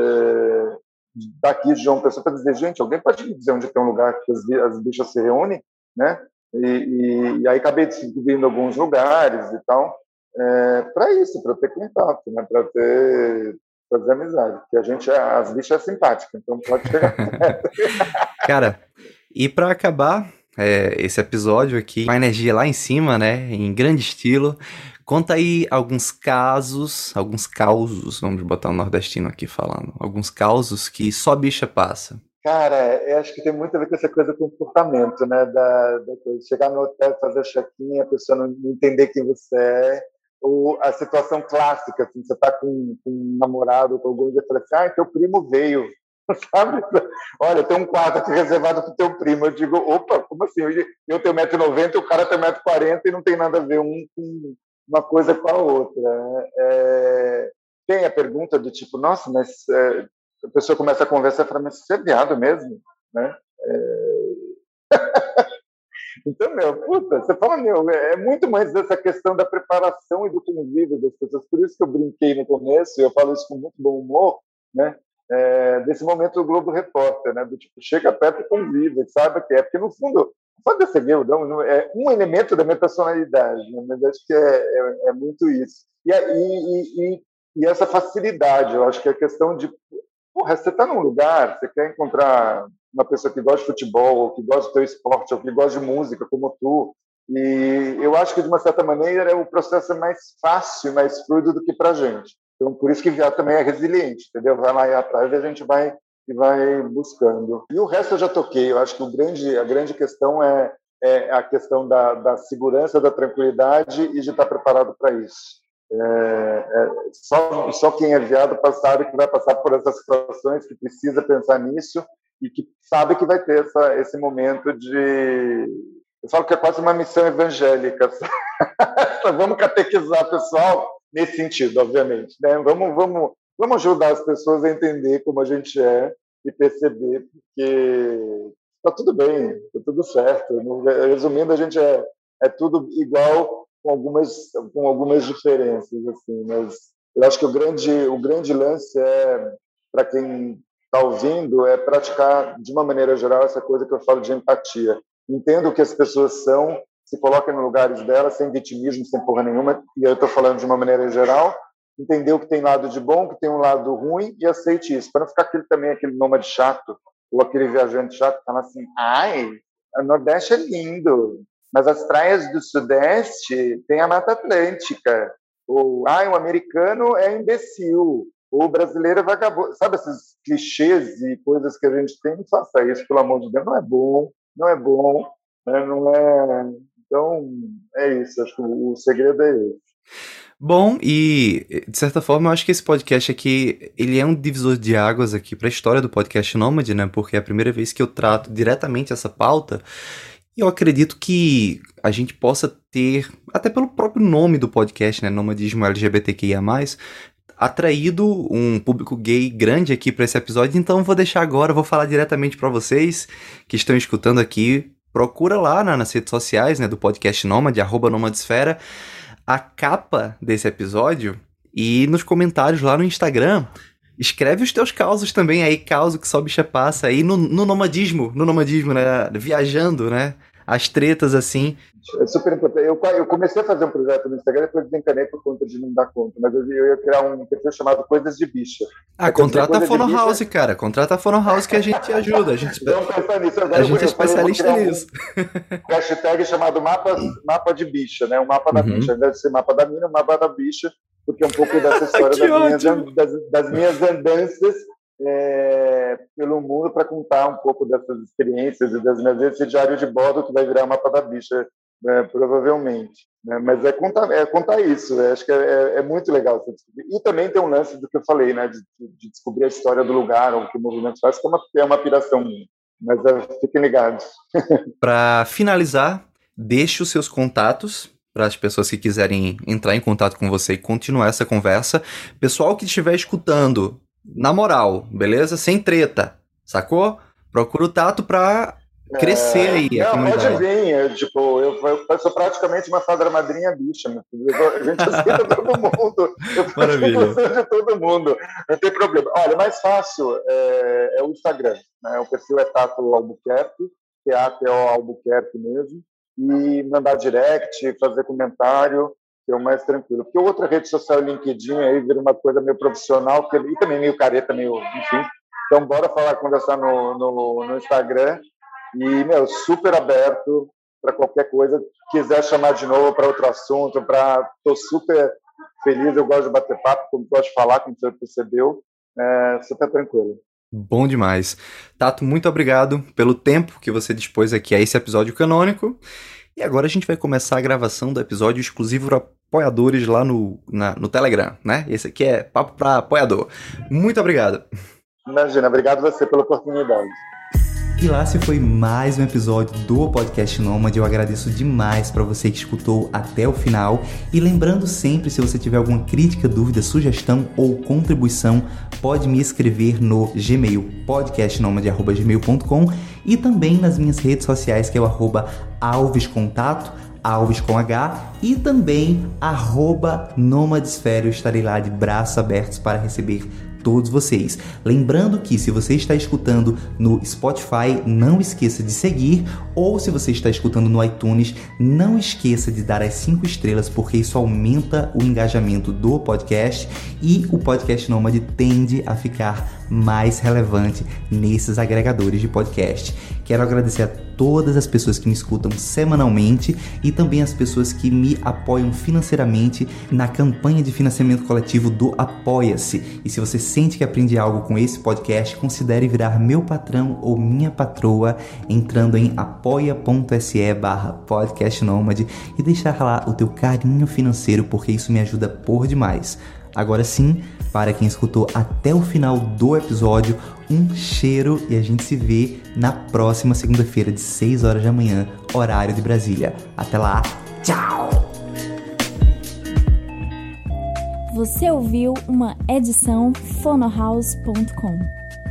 é, daqui de João Pessoa, para dizer, gente, alguém pode me dizer onde tem um lugar que as, as bichas se reúnem? Né? E, e, e aí acabei descobrindo alguns lugares e tal, é, para isso, para ter contato, né? Para ter fazer amizade, porque a gente, as bichas é simpática, então pode chegar perto. Cara, e para acabar é, esse episódio aqui, com a energia lá em cima, né, em grande estilo, conta aí alguns casos, alguns causos, vamos botar o nordestino aqui falando, alguns causos que só bicha passa. Cara, eu acho que tem muito a ver com essa coisa do comportamento, né? Da, da coisa. Chegar no hotel, fazer check-in, a pessoa não entender quem você é, ou a situação clássica, assim, você está com, com um namorado, com alguém, e fala assim, ah, teu primo veio, sabe? Olha, tem um quarto aqui reservado para o teu primo. Eu digo, opa, como assim? Eu tenho um metro e noventa, o cara tem um metro e quarenta e não tem nada a ver um com uma coisa com a outra. É... Tem a pergunta do tipo, nossa, mas é... a pessoa começa a conversar e fala, mas você é viado mesmo? Né? É... Então, meu, puta, você fala, meu, é muito mais dessa questão da preparação e do convívio das pessoas. Por isso que eu brinquei no começo, e eu falo isso com muito bom humor, né? É, desse momento do Globo Repórter, né? Do tipo, chega perto e convive, sabe o que é? Porque, no fundo, pode ser meu, não, é um elemento da minha personalidade, né? Mas acho que é, é, é muito isso. E, e, e, e essa facilidade, eu acho que é a questão de porra, você está num lugar, você quer encontrar uma pessoa que gosta de futebol, ou que gosta do teu esporte, ou que gosta de música, como tu. E eu acho que, de uma certa maneira, o processo é mais fácil e mais fluido do que para a gente. Então, por isso que viado também é resiliente, entendeu? Vai lá e atrás e a gente vai, e vai buscando. E o resto eu já toquei. Eu acho que o grande, a grande questão é, é a questão da, da segurança, da tranquilidade e de estar preparado para isso. É, é, só, só quem é viado sabe que vai passar por essas situações, que precisa pensar nisso e que sabe que vai ter essa, esse momento de... Eu falo que é quase uma missão evangélica. Vamos catequizar o pessoal nesse sentido, obviamente. Né? Vamos, vamos, vamos ajudar as pessoas a entender como a gente é e perceber que está tudo bem, está tudo certo. Resumindo, a gente é, é tudo igual, com algumas, com algumas diferenças, assim, mas eu acho que o grande, o grande lance é, para quem está ouvindo, é praticar, de uma maneira geral, essa coisa que eu falo de empatia. Entendo o que as pessoas são, se coloquem no lugares delas, sem vitimismo, sem porra nenhuma, e eu estou falando de uma maneira geral, entender o que tem lado de bom, que tem um lado ruim, e aceite isso, para não ficar aquele, também aquele nômade chato, ou aquele viajante chato que fala assim, ai, o Nordeste é lindo, mas as praias do Sudeste têm a Mata Atlântica. Ou, ah, o americano é imbecil. Ou o brasileiro é vagabundo. Sabe esses clichês e coisas que a gente tem? Não faça isso, pelo amor de Deus. Não é bom, não é bom. Né? Não é... Então, é isso. Acho que o segredo é esse. Bom, e de certa forma eu acho que esse podcast aqui, ele é um divisor de águas aqui para a história do podcast Nômade, né? Porque é a primeira vez que eu trato diretamente essa pauta. E eu acredito que a gente possa ter, até pelo próprio nome do podcast, né, Nomadismo L G B T Q I A mais, atraído um público gay grande aqui para esse episódio. Então vou deixar agora, vou falar diretamente para vocês que estão escutando aqui. Procura lá na, nas redes sociais, né, do podcast Nômade, arroba Nomadesfera, a capa desse episódio, e nos comentários lá no Instagram, escreve os teus causos também aí, causo que só bicha passa aí no, no nomadismo, no nomadismo, né, viajando, né, as tretas assim. É super importante. Eu, eu comecei a fazer um projeto no Instagram, depois desencanei por conta de não dar conta, mas eu, eu ia criar um perfil chamado Coisas de Bicha. Ah, contrata a Fono House, cara, contrata a Fono House que a gente ajuda, a gente, Vamos pensar nisso. Agora a gente é especialista um, nisso. Um hashtag chamado mapa, mapa de bicha, né, o mapa da uhum. bicha, ao invés de ser mapa da mina, o mapa da bicha, porque é um pouco dessa história das minhas, das, das minhas andanças é, pelo mundo, para contar um pouco dessas experiências e das minhas vezes, esse diário de bordo que vai virar o mapa da bicha, é, provavelmente. Né? Mas é contar, é contar isso, é, acho que é, é muito legal você descobrir. E também tem um lance do que eu falei, né, de, de descobrir a história do lugar, o que o movimento faz, que é uma, é uma piração minha. Mas é, fiquem ligados. Para finalizar, deixe os seus contatos para as pessoas que quiserem entrar em contato com você e continuar essa conversa. Pessoal que estiver escutando, na moral, beleza? Sem treta, sacou? Procura o Tato para crescer é, aí a não, comunidade. Pode vir, eu, tipo, eu, eu sou praticamente uma fada madrinha bicha, meu filho. A gente aceita todo mundo, eu faço inclusão de todo mundo, não tem problema. Olha, o mais fácil é, é o Instagram, né? O perfil é Tato Albuquerque, T A T O Albuquerque mesmo, e mandar direct, fazer comentário, que é o mais tranquilo. Porque outra rede social, LinkedIn, aí vira uma coisa meio profissional, e também meio careta, meio, enfim. Então, bora falar, conversar no, no, no Instagram. E, meu, super aberto para qualquer coisa. Quiser chamar de novo para outro assunto, para tô super feliz, eu gosto de bater papo, como gosto de falar, como você percebeu. É, super tranquilo. Bom demais. Tato, muito obrigado pelo tempo que você dispôs aqui a esse episódio canônico. E agora a gente vai começar a gravação do episódio exclusivo para apoiadores lá no, na, no Telegram, né? Esse aqui é papo para apoiador. Muito obrigado. Imagina, obrigado você pela oportunidade. E lá se foi mais um episódio do Podcast Nômade. Eu agradeço demais para você que escutou até o final. E lembrando sempre, se você tiver alguma crítica, dúvida, sugestão ou contribuição, pode me escrever no Gmail, podcast nomade arroba gmail ponto com, e também nas minhas redes sociais, que é o arroba alvescontato, Alves com H, e também arroba Nomadesfera. Eu estarei lá de braços abertos para receber todos vocês. Lembrando que se você está escutando no Spotify, não esqueça de seguir, ou se você está escutando no iTunes, não esqueça de dar as cinco estrelas, porque isso aumenta o engajamento do podcast e o Podcast Nômade tende a ficar mais relevante nesses agregadores de podcast. Quero agradecer a todas as pessoas que me escutam semanalmente e também as pessoas que me apoiam financeiramente na campanha de financiamento coletivo do Apoia-se. E se você sente que aprende algo com esse podcast, considere virar meu patrão ou minha patroa entrando em apoia.se barra podcastnomade e deixar lá o teu carinho financeiro, porque isso me ajuda por demais. Agora sim, para quem escutou até o final do episódio, um cheiro e a gente se vê na próxima segunda-feira de seis horas da manhã, horário de Brasília. Até lá, tchau! Você ouviu uma edição fonohouse ponto com.